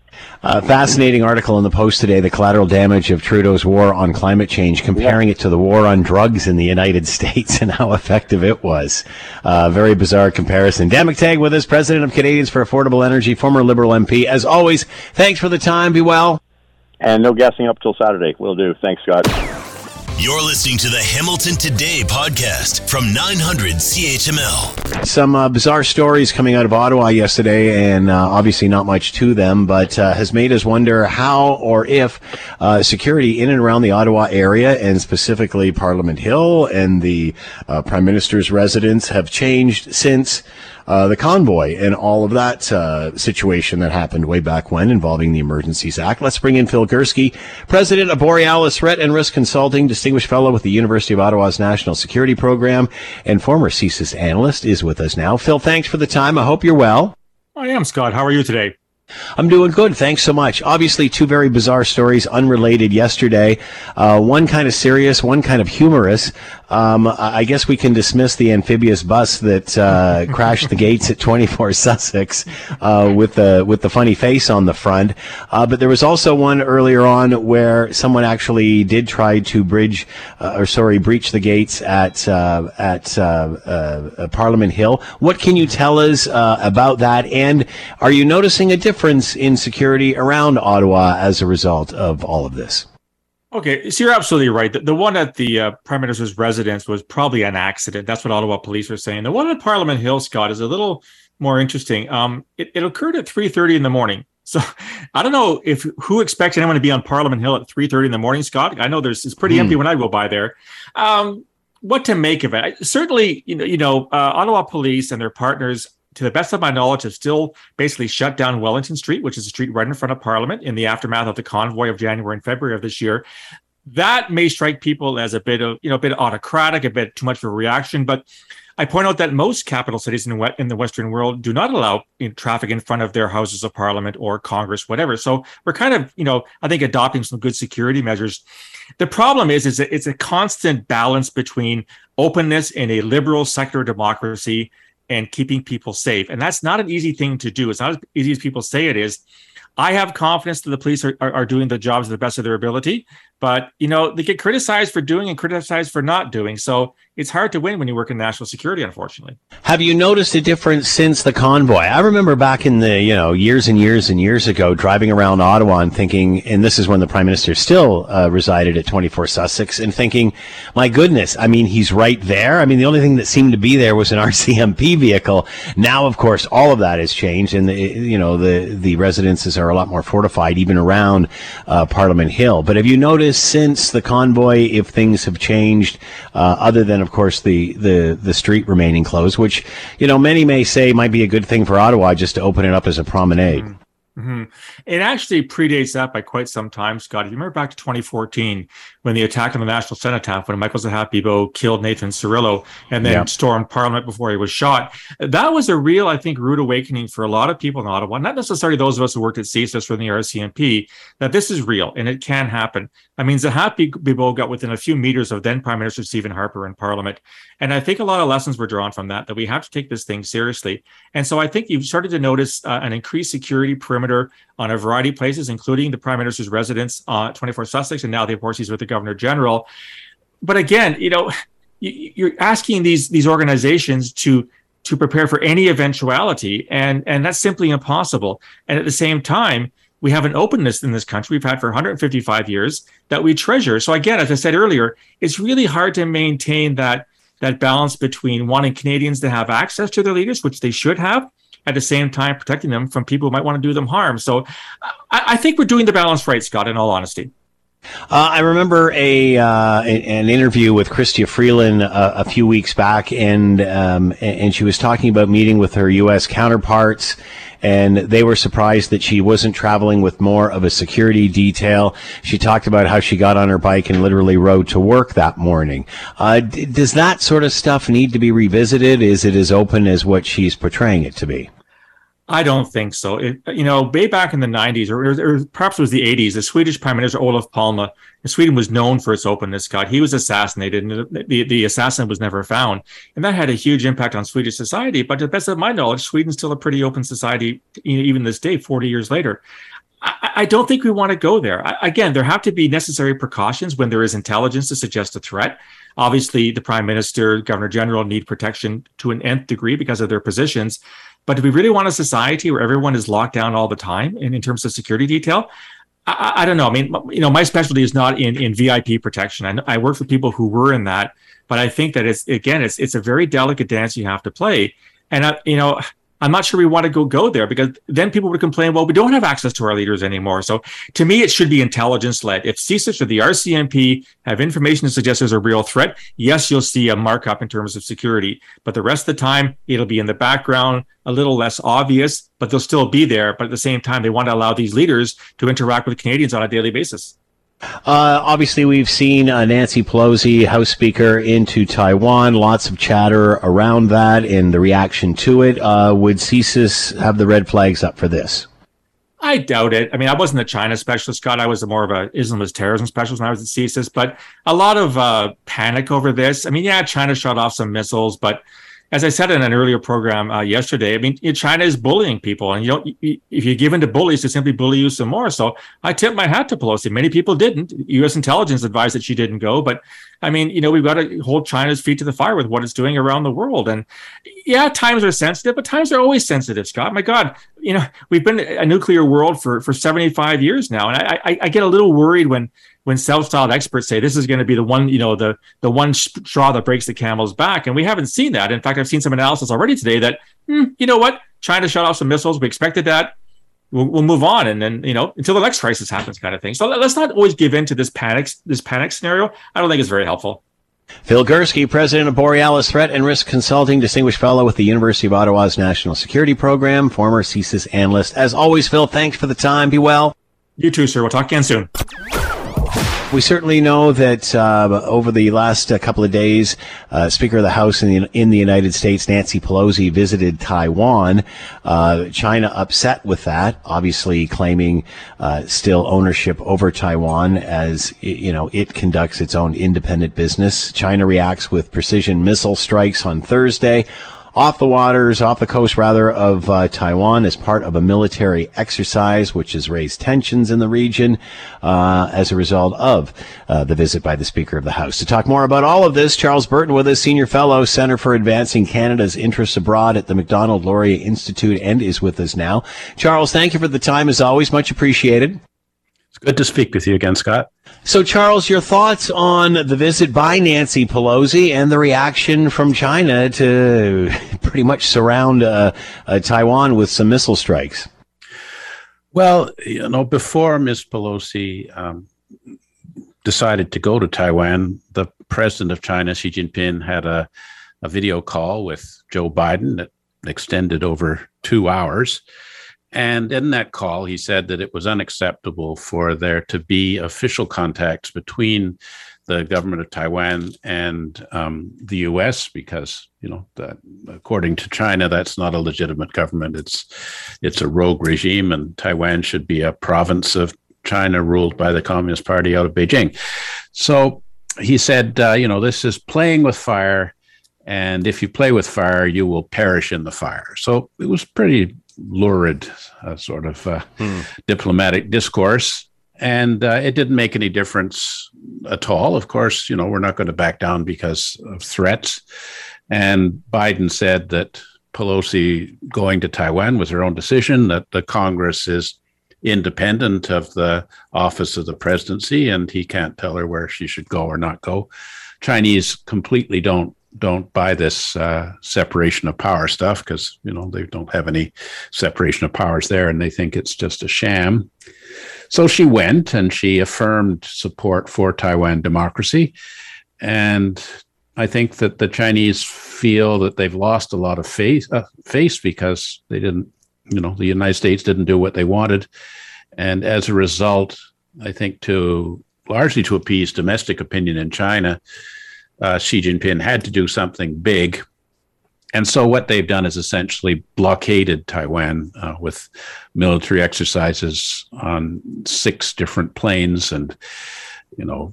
Uh, fascinating article in the Post today, the collateral damage of Trudeau's war on climate change, comparing yeah. it to the war on drugs in the United States and how effective it was. Uh, very bizarre comparison. Dan McTagg with us, President of Canadians for Affordable Energy, former Liberal M P. As always, thanks for the time. Be well. And no gassing up till Saturday. Will do. Thanks, Scott. You're listening to the Hamilton Today podcast from nine hundred C H M L. Some uh, bizarre stories coming out of Ottawa yesterday, and uh, obviously not much to them, but uh, has made us wonder how or if uh, security in and around the Ottawa area, and specifically Parliament Hill and the uh, Prime Minister's residence, have changed since Uh, the convoy and all of that uh, situation that happened way back when involving the Emergencies Act. Let's bring in Phil Gursky, President of Borealis Threat and Risk Consulting, Distinguished Fellow with the University of Ottawa's National Security Program, and former C S I S analyst, is with us now. Phil, thanks for the time. I hope you're well. I am, Scott. How are you today? I'm doing good. Thanks so much. Obviously, two very bizarre stories, unrelated yesterday. Uh, one kind of serious, one kind of humorous. Um, I guess we can dismiss the amphibious bus that uh, crashed the gates at twenty-four Sussex uh, with the with the funny face on the front. Uh, but there was also one earlier on where someone actually did try to bridge, uh, or sorry, breach the gates at uh, at uh, uh, Parliament Hill. What can you tell us uh, about that? And are you noticing a difference in security around Ottawa as a result of all of this? Okay, so you're absolutely right. The, the one at the uh, Prime Minister's residence was probably an accident. That's what Ottawa police are saying. The one at Parliament Hill, Scott, is a little more interesting. Um, it, it occurred at three thirty in the morning. So I don't know if who expects anyone to be on Parliament Hill at three thirty in the morning, Scott. I know there's it's pretty mm. empty when I go by there. Um, what to make of it? I, certainly, you know, you know, uh, Ottawa police and their partners, to the best of my knowledge, have still basically shut down Wellington Street, which is a street right in front of Parliament, in the aftermath of the convoy of January and February of this year. That may strike people as a bit of, you know, a bit autocratic, a bit too much of a reaction. But I point out that most capital cities in the, in the Western world do not allow you know, traffic in front of their houses of Parliament or Congress, whatever. So we're kind of, you know, I think adopting some good security measures. The problem is, is that it's a constant balance between openness in a liberal secular democracy and keeping people safe. And that's not an easy thing to do. It's not as easy as people say it is. I have confidence that the police are, are, are doing the jobs to the best of their ability, but, you know, they get criticized for doing and criticized for not doing. So it's hard to win when you work in national security, unfortunately. Have you noticed a difference since the convoy? I remember back in the, you know, years and years and years ago, driving around Ottawa and thinking, and this is when the Prime Minister still uh, resided at twenty-four Sussex, and thinking, my goodness, I mean, he's right there. I mean, the only thing that seemed to be there was an R C M P vehicle. Now, of course, all of that has changed, and, the, you know, the, the residences are a lot more fortified, even around uh, Parliament Hill. But have you noticed since the convoy if things have changed, uh, other than, of course, the, the, the street remaining closed, which, you know, many may say might be a good thing for Ottawa just to open it up as a promenade? Mm-hmm. Mm-hmm. It actually predates that by quite some time, Scott. If you remember back to twenty fourteen, when the attack on the National Cenotaph, when Michael Zahapi-Bo killed Nathan Cirillo and then yeah. stormed Parliament before he was shot, that was a real, I think, rude awakening for a lot of people in Ottawa, not necessarily those of us who worked at C S I S or in the R C M P, that this is real and it can happen. I mean, Zahapi-Bo got within a few meters of then Prime Minister Stephen Harper in Parliament. And I think a lot of lessons were drawn from that, that we have to take this thing seriously. And so I think you've started to notice uh, an increased security perimeter on a variety of places, including the Prime Minister's residence, uh, twenty-four Sussex, and now, of course, he's with the Governor General. But again, you know, you're asking these these organizations to to prepare for any eventuality, and and that's simply impossible. And at the same time, we have an openness in this country we've had for one hundred fifty-five years that we treasure. So again, as I said earlier, it's really hard to maintain that that balance between wanting Canadians to have access to their leaders, which they should have, at the same time protecting them from people who might want to do them harm. So I, I think we're doing the balance right, Scott, in all honesty. Uh, I remember a uh, an interview with Chrystia Freeland uh, a few weeks back, and um, and she was talking about meeting with her U S counterparts, and they were surprised that she wasn't traveling with more of a security detail. She talked about how she got on her bike and literally rode to work that morning. Uh, d- does that sort of stuff need to be revisited? Is it as open as what she's portraying it to be? I don't think so. It, you know, way back in the nineties, or, or perhaps it was the eighties, the Swedish Prime Minister Olof Palme, Sweden was known for its openness, Scott. He was assassinated, and the, the assassin was never found. And that had a huge impact on Swedish society. But to the best of my knowledge, Sweden's still a pretty open society, you know, even this day, forty years later. I, I don't think we want to go there. I, again, there have to be necessary precautions when there is intelligence to suggest a threat. Obviously, the Prime Minister, Governor General need protection to an nth degree because of their positions. But do we really want a society where everyone is locked down all the time in, in terms of security detail? I, I don't know. I mean, you know, my specialty is not in, in V I P protection. I, I work with people who were in that, but I think that it's, again, it's it's a very delicate dance you have to play. And, I, you know, I'm not sure we want to go go there, because then people would complain, well, we don't have access to our leaders anymore. So to me, it should be intelligence-led. If C S I S or the R C M P have information that suggests there's a real threat, yes, you'll see a markup in terms of security. But the rest of the time, it'll be in the background, a little less obvious, but they'll still be there. But at the same time, they want to allow these leaders to interact with Canadians on a daily basis. Uh, obviously, we've seen uh, Nancy Pelosi, House Speaker, into Taiwan. Lots of chatter around that and the reaction to it. Uh, would C S I S have the red flags up for this? I doubt it. I mean, I wasn't a China specialist, Scott. I was more of a Islamist terrorism specialist when I was at C S I S. But a lot of uh, panic over this. I mean, yeah, China shot off some missiles, but as I said in an earlier program uh, yesterday, I mean, China is bullying people, and you don't. If you give in to bullies, to simply bully you some more. So I tip my hat to Pelosi. Many people didn't. U S intelligence advised that she didn't go, but I mean, you know, we've got to hold China's feet to the fire with what it's doing around the world. And yeah, times are sensitive, but times are always sensitive, Scott. My God, you know, we've been a nuclear world for for seventy-five years now, and I I, I get a little worried when. when self-styled experts say this is going to be the one, you know, the the one straw that breaks the camel's back. And we haven't seen that. In fact, I've seen some analysis already today that, hmm, you know what, China shot off some missiles. We expected that. We'll, we'll move on. And then, you know, until the next crisis happens kind of thing. So let's not always give in to this panic, this panic scenario. I don't think it's very helpful. Phil Gursky, president of Borealis Threat and Risk Consulting, distinguished fellow with the University of Ottawa's National Security Program, former C S I S analyst. As always, Phil, thanks for the time. Be well. You too, sir. We'll talk again soon. We certainly know that uh, over the last uh, couple of days, uh, Speaker of the House in the, in the United States, Nancy Pelosi, visited Taiwan. Uh, China upset with that, obviously claiming uh, still ownership over Taiwan as, you know, it conducts its own independent business. China reacts with precision missile strikes on Thursday off the waters, off the coast rather, of uh, Taiwan as part of a military exercise, which has raised tensions in the region uh, as a result of uh, the visit by the Speaker of the House. To talk more about all of this, Charles Burton with us, Senior Fellow, Center for Advancing Canada's Interests Abroad at the Macdonald-Laurier Institute, and is with us now. Charles, thank you for the time, as always. Much appreciated. It's good to speak with you again, Scott. So, Charles, your thoughts on the visit by Nancy Pelosi and the reaction from China to pretty much surround uh, uh, Taiwan with some missile strikes? Well, you know, before Miz Pelosi um, decided to go to Taiwan, the president of China, Xi Jinping, had a, a video call with Joe Biden that extended over two hours. And in that call, he said that it was unacceptable for there to be official contacts between the government of Taiwan and um, the U S because, you know, that, according to China, that's not a legitimate government. It's it's a rogue regime, and Taiwan should be a province of China ruled by the Communist Party out of Beijing. So he said, uh, you know, this is playing with fire, and if you play with fire, you will perish in the fire. So it was pretty lurid uh, sort of uh, hmm. diplomatic discourse. And uh, it didn't make any difference at all. Of course, you know, we're not going to back down because of threats. And Biden said that Pelosi going to Taiwan was her own decision, that the Congress is independent of the office of the presidency, and he can't tell her where she should go or not go. Chinese completely don't don't buy this uh, separation of power stuff because, you know, they don't have any separation of powers there and they think it's just a sham. So she went and she affirmed support for Taiwan democracy. And I think that the Chinese feel that they've lost a lot of face, uh, face because they didn't, you know, the United States didn't do what they wanted. And as a result, I think to largely to appease domestic opinion in China, uh, Xi Jinping had to do something big. And so what they've done is essentially blockaded Taiwan uh, with military exercises on six different planes. And, you know,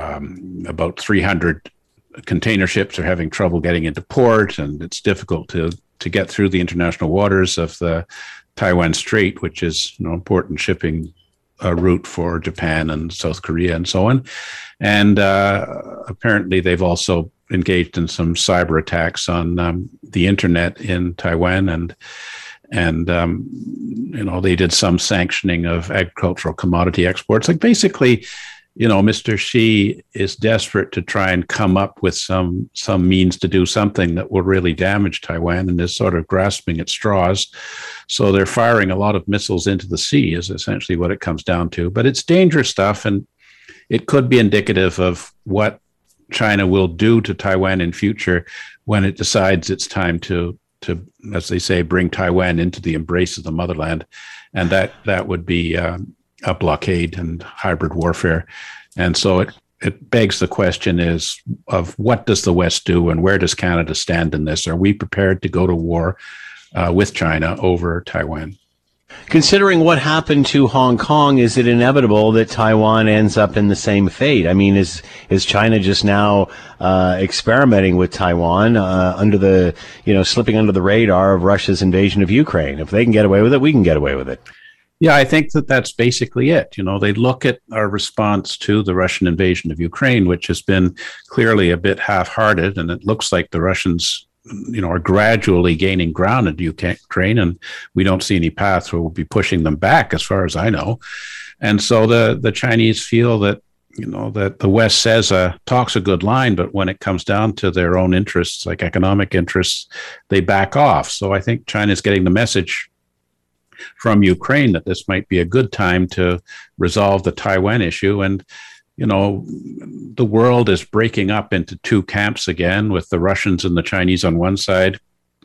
um, about three hundred container ships are having trouble getting into port. And it's difficult to, to get through the international waters of the Taiwan Strait, which is, you know, important shipping uh, route for Japan and South Korea and so on. And uh, apparently they've also engaged in some cyber attacks on um, the internet in Taiwan, and and um, you know, they did some sanctioning of agricultural commodity exports. Like basically, you know, Mister Xi is desperate to try and come up with some some means to do something that will really damage Taiwan, and is sort of grasping at straws. So they're firing a lot of missiles into the sea is essentially what it comes down to. But it's dangerous stuff, and it could be indicative of what China will do to Taiwan in future when it decides it's time to, to, as they say, bring Taiwan into the embrace of the motherland. And that, that would be um, a blockade and hybrid warfare. And so it, it begs the question is of what does the West do and where does Canada stand in this? Are we prepared to go to war uh, with China over Taiwan? Considering what happened to Hong Kong, is it inevitable that Taiwan ends up in the same fate? I mean, is is China just now uh, experimenting with Taiwan uh, under the, you know, slipping under the radar of Russia's invasion of Ukraine? If they can get away with it, we can get away with it. Yeah, I think that that's basically it. You know, they look at our response to the Russian invasion of Ukraine, which has been clearly a bit half-hearted, and it looks like the Russians, you know, are gradually gaining ground in Ukraine, and we don't see any path where we'll be pushing them back, as far as I know. And so the, the Chinese feel that, you know, that the West says, uh, talks a good line, but when it comes down to their own interests, like economic interests, they back off. So I think China's getting the message from Ukraine that this might be a good time to resolve the Taiwan issue. And you know, the world is breaking up into two camps again, with the Russians and the Chinese on one side,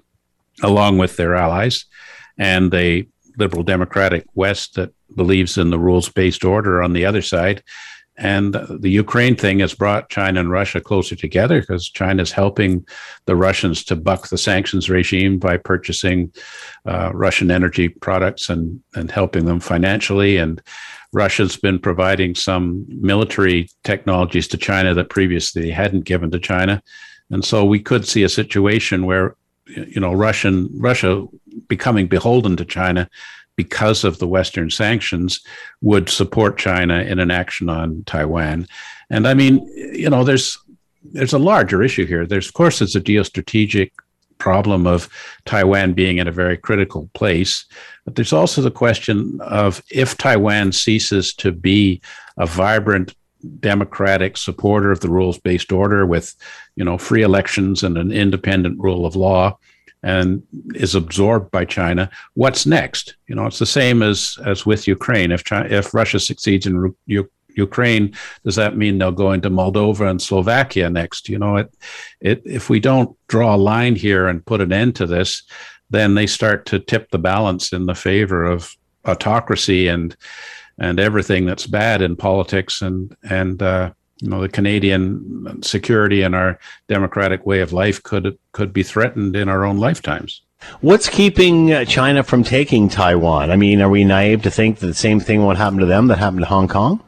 along with their allies, and the liberal democratic West that believes in the rules-based order on the other side. And the Ukraine thing has brought China and Russia closer together because China is helping the Russians to buck the sanctions regime by purchasing uh, Russian energy products and, and helping them financially. And Russia's been providing some military technologies to China that previously they hadn't given to China. And so we could see a situation where, you know, Russian Russia becoming beholden to China because of the Western sanctions would support China in an action on Taiwan. And I mean, you know, there's there's a larger issue here. There's, of course, it's a geostrategic problem of Taiwan being in a very critical place. But there's also the question of if Taiwan ceases to be a vibrant democratic supporter of the rules-based order with, you know, free elections and an independent rule of law, and is absorbed by China, what's next? You know, it's the same as as with Ukraine. If China, if Russia succeeds in U- Ukraine, does that mean they'll go into Moldova and Slovakia next? You know, it it if we don't draw a line here and put an end to this, then they start to tip the balance in the favor of autocracy and and everything that's bad in politics, and and uh, you know, the Canadian security and our democratic way of life could could be threatened in our own lifetimes. What's keeping uh, China from taking Taiwan? I mean, are we naive to think that the same thing won't happen to them that happened to Hong Kong?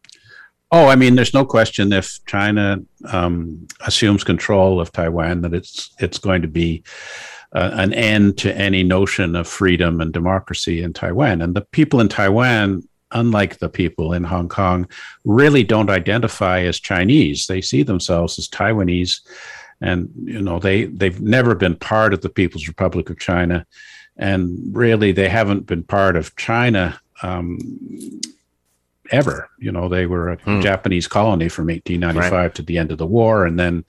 Oh, I mean, there's no question if China um, assumes control of Taiwan that it's it's going to be uh, an end to any notion of freedom and democracy in Taiwan. And the people in Taiwan, unlike the people in Hong Kong, really don't identify as Chinese. They see themselves as Taiwanese. And, you know, they, they've never been part of the People's Republic of China. And really, they haven't been part of China um, ever. You know, they were a mm. Japanese colony from eighteen ninety-five right. to the end of the war. And then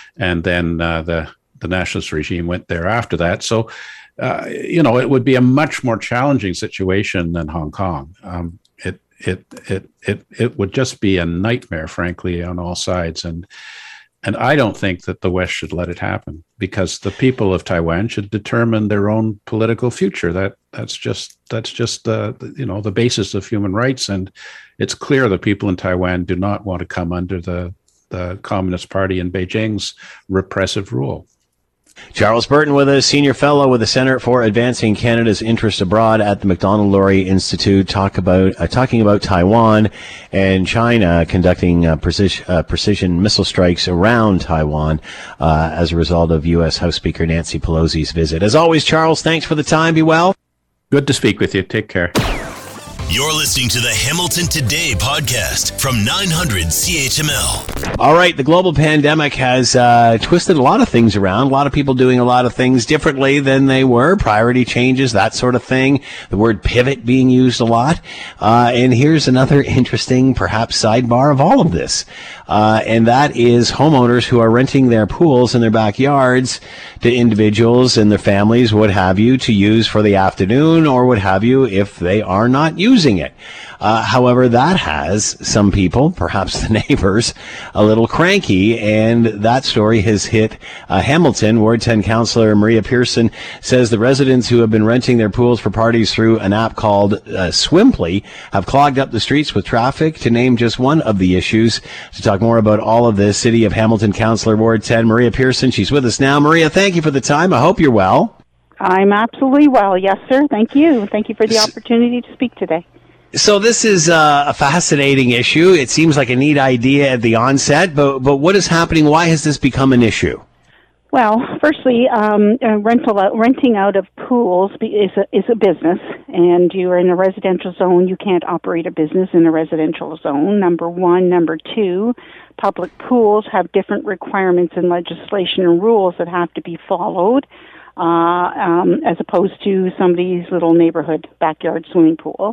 and then uh, the the nationalist regime went there after that. So, uh, you know, it would be a much more challenging situation than Hong Kong. Um, it it it it it would just be a nightmare, frankly, on all sides, and. And I don't think that the West should let it happen, because the people of Taiwan should determine their own political future. That that's just that's just the, the you know the basis of human rights, and it's clear that people in Taiwan do not want to come under the the Communist Party in Beijing's repressive rule. Charles Burton with us, senior fellow with the Center for Advancing Canada's Interest Abroad at the Macdonald-Laurier Institute, talk about uh, talking about Taiwan and China conducting uh, precision, uh, precision missile strikes around Taiwan uh, as a result of U S House Speaker Nancy Pelosi's visit. As always, Charles, thanks for the time. Be well. Good to speak with you. Take care. You're listening to the Hamilton Today podcast from nine hundred C H M L. All right, the global pandemic has uh, twisted a lot of things around. A lot of people doing a lot of things differently than they were. Priority changes, that sort of thing. The word pivot being used a lot. Uh, and here's another interesting, perhaps, sidebar of all of this. Uh, and that is homeowners who are renting their pools in their backyards to individuals and their families, what have you, to use for the afternoon or what have you if they are not using it. Uh, however, that has some people, perhaps the neighbors, a little cranky, and that story has hit uh, Hamilton. Ward ten Councillor Maria Pearson says the residents who have been renting their pools for parties through an app called uh, Swimply have clogged up the streets with traffic, to name just one of the issues. To talk more about all of this, City of Hamilton Councillor Ward ten, Maria Pearson. She's with us now. Maria, thank you for the time. I hope you're well. I'm absolutely well. Yes, sir. Thank you. Thank you for the opportunity to speak today. So this is uh, a fascinating issue. It seems like a neat idea at the onset, but but what is happening? Why has this become an issue? Well, firstly, um, uh, rental out, renting out of pools is a, is a business, and you're in a residential zone. You can't operate a business in a residential zone, number one. Number two, public pools have different requirements and legislation and rules that have to be followed, uh, um, as opposed to somebody's little neighborhood backyard swimming pool.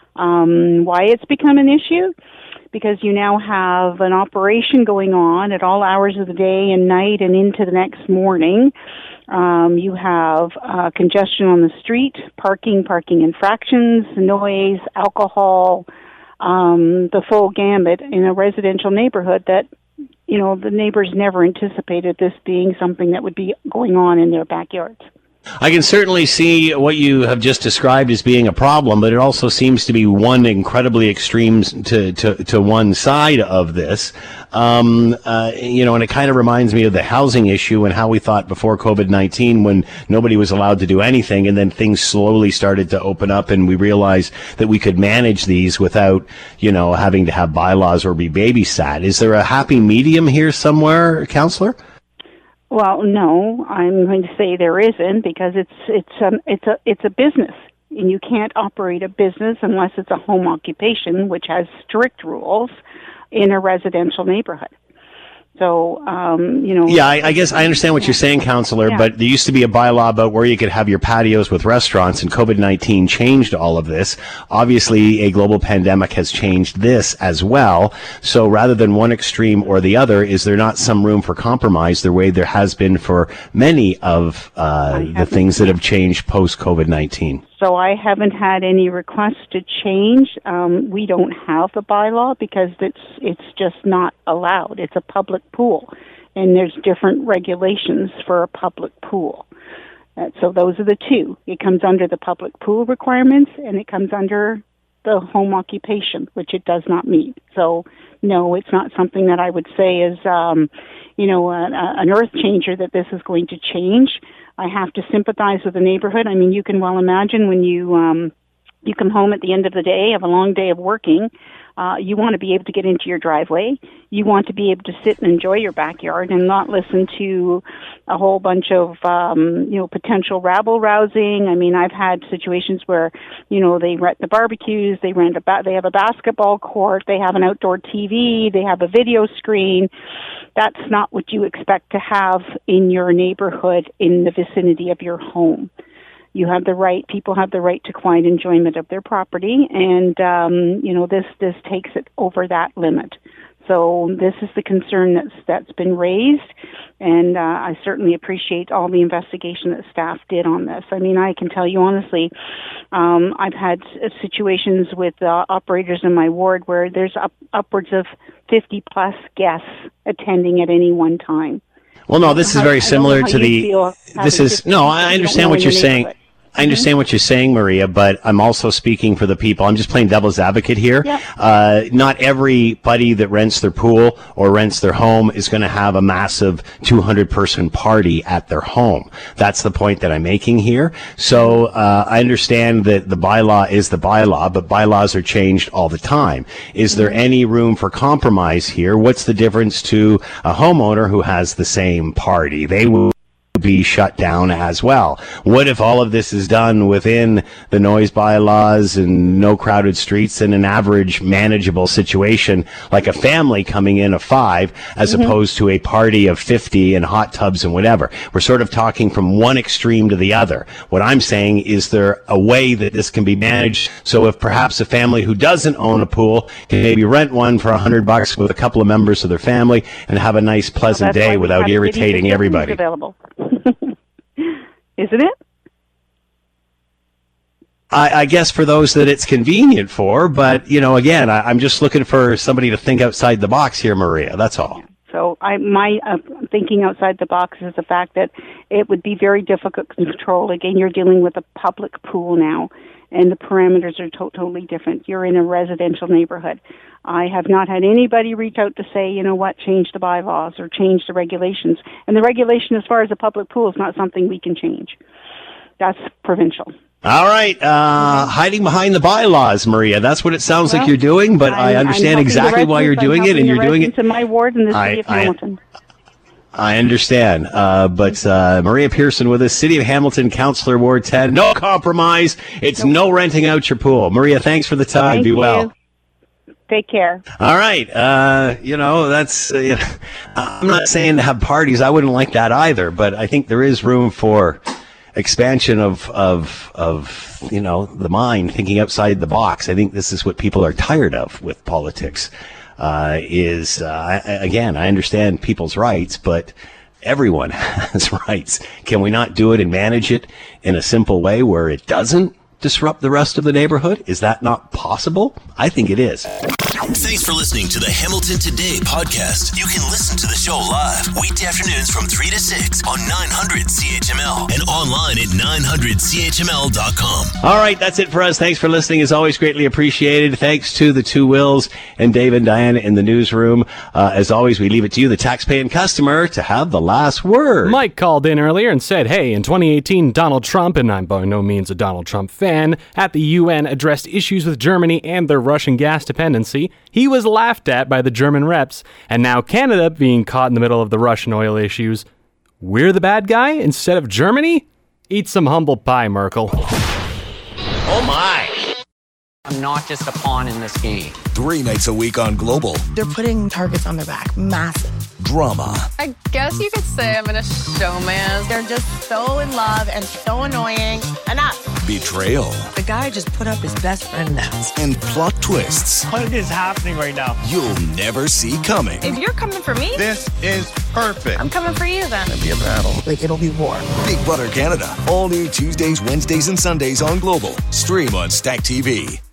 Um, why it's become an issue? Because you now have an operation going on at all hours of the day and night and into the next morning. Um, you have uh, congestion on the street, parking, parking infractions, noise, alcohol, um, the full gambit in a residential neighborhood that, you know, the neighbors never anticipated this being something that would be going on in their backyards. I can certainly see what you have just described as being a problem, but it also seems to be one incredibly extreme to, to, to one side of this. Um, uh, you know, and it kind of reminds me of the housing issue and how we thought before COVID nineteen, when nobody was allowed to do anything, and then things slowly started to open up and we realized that we could manage these without, you know, having to have bylaws or be babysat. Is there a happy medium here somewhere, Councillor? Well, no, I'm going to say there isn't, because it's it's um, it's a it's a business, and you can't operate a business unless it's a home occupation, which has strict rules in a residential neighborhood. So, um, you know. Yeah, I, I guess I understand what you're saying, Councillor, yeah. But there used to be a bylaw about where you could have your patios with restaurants, and COVID nineteen changed all of this. Obviously, a global pandemic has changed this as well. So rather than one extreme or the other, is there not some room for compromise the way there has been for many of uh, the things that have changed post-COVID nineteen? So I haven't had any requests to change. Um, we don't have the bylaw because it's it's just not allowed. It's a public pool, and there's different regulations for a public pool. Uh, so those are the two. It comes under the public pool requirements, and it comes under the home occupation, which it does not meet. So no, it's not something that I would say is, um, you know, a, a, an earth changer that this is going to change. I have to sympathize with the neighborhood. I mean, you can well imagine when you um, you come home at the end of the day of a long day of working, uh, you want to be able to get into your driveway. You want to be able to sit and enjoy your backyard and not listen to a whole bunch of, um, you know, potential rabble-rousing. I mean, I've had situations where, you know, they rent the barbecues, they rent a ba- they have a basketball court, they have an outdoor T V, they have a video screen. That's not what you expect to have in your neighborhood in the vicinity of your home. You have the right, people have the right to quiet enjoyment of their property, and, um, you know, this, this takes it over that limit. So this is the concern that's that's been raised, and uh, I certainly appreciate all the investigation that staff did on this. I mean, I can tell you honestly, um, I've had situations with uh, operators in my ward where there's up, upwards of fifty plus guests attending at any one time. Well, no, this is very similar to the. This is no. I understand what you're saying. I understand what you're saying, Maria, but I'm also speaking for the people. I'm just playing devil's advocate here. Yep. Uh, not everybody that rents their pool or rents their home is going to have a massive two hundred person party at their home. That's the point that I'm making here. So uh, I understand that the bylaw is the bylaw, but bylaws are changed all the time. Is there any room for compromise here? What's the difference to a homeowner who has the same party? They will be shut down as well. What if all of this is done within the noise bylaws and no crowded streets and an average manageable situation, like a family coming in of five as Mm-hmm. opposed to a party of fifty and hot tubs and whatever? We're sort of talking from one extreme to the other. What I'm saying is there a way that this can be managed so if perhaps a family who doesn't own a pool can maybe rent one for a hundred bucks with a couple of members of their family and have a nice pleasant That's why day we without have irritating cities everybody. available. Isn't it? I, I guess for those that it's convenient for, but, you know, again, I, I'm just looking for somebody to think outside the box here, Maria. That's all. So I, my uh, thinking outside the box is the fact that it would be very difficult to control. Again, you're dealing with a public pool now, and the parameters are to- totally different. You're in a residential neighborhood. I have not had anybody reach out to say, you know what, change the bylaws or change the regulations. And the regulation as far as a public pool is not something we can change. That's provincial. All right. Uh, hiding behind the bylaws, Maria. That's what it sounds Well, like you're doing, but I'm- I understand I'm helping the exactly why you're residents. doing I'm it, and helping you're the doing it. residents in my ward in the I- city of I- Hamilton. I understand. Uh, but uh, Maria Pearson with us, City of Hamilton, Councillor Ward ten. No compromise. It's no renting out your pool. Maria, thanks for the time. Thank Be you. well. Take care. All right. Uh, you know, that's, uh, you know, I'm not saying to have parties. I wouldn't like that either, but I think there is room for expansion of, of, of, you know, the mind, thinking outside the box. I think this is what people are tired of with politics, uh, is, uh, I, again, I understand people's rights, but everyone has rights. Can we not do it and manage it in a simple way where it doesn't disrupt the rest of the neighborhood? Is that not possible? I think it is. Thanks for listening to the Hamilton Today podcast. You can listen to the show live weekday afternoons from three to six on nine hundred C H M L and online at nine hundred C H M L dot com. All right, that's it for us. Thanks for listening. As always, greatly appreciated. Thanks to the two Wills and Dave and Diana in the newsroom. Uh, as always, we leave it to you, the taxpaying customer, to have the last word. Mike called in earlier and said, hey, in twenty eighteen, Donald Trump, and I'm by no means a Donald Trump fan, at the U N addressed issues with Germany and their Russian gas dependency. He was laughed at by the German reps, and now Canada being caught in the middle of the Russian oil issues. We're the bad guy instead of Germany? Eat some humble pie, Merkel. Oh my! I'm not just a pawn in this game. Three nights a week on Global. They're putting targets on their back. Massive. Drama. I guess you could say I'm in a showman. They're just so in love and so annoying. Enough. Betrayal. The guy just put up his best friend now. And plot twists. What is happening right now? You'll never see coming. If you're coming for me, this is perfect. I'm coming for you then. It'll be a battle. Like, it'll be war. Big Brother Canada. All new Tuesdays, Wednesdays, and Sundays on Global. Stream on Stack T V.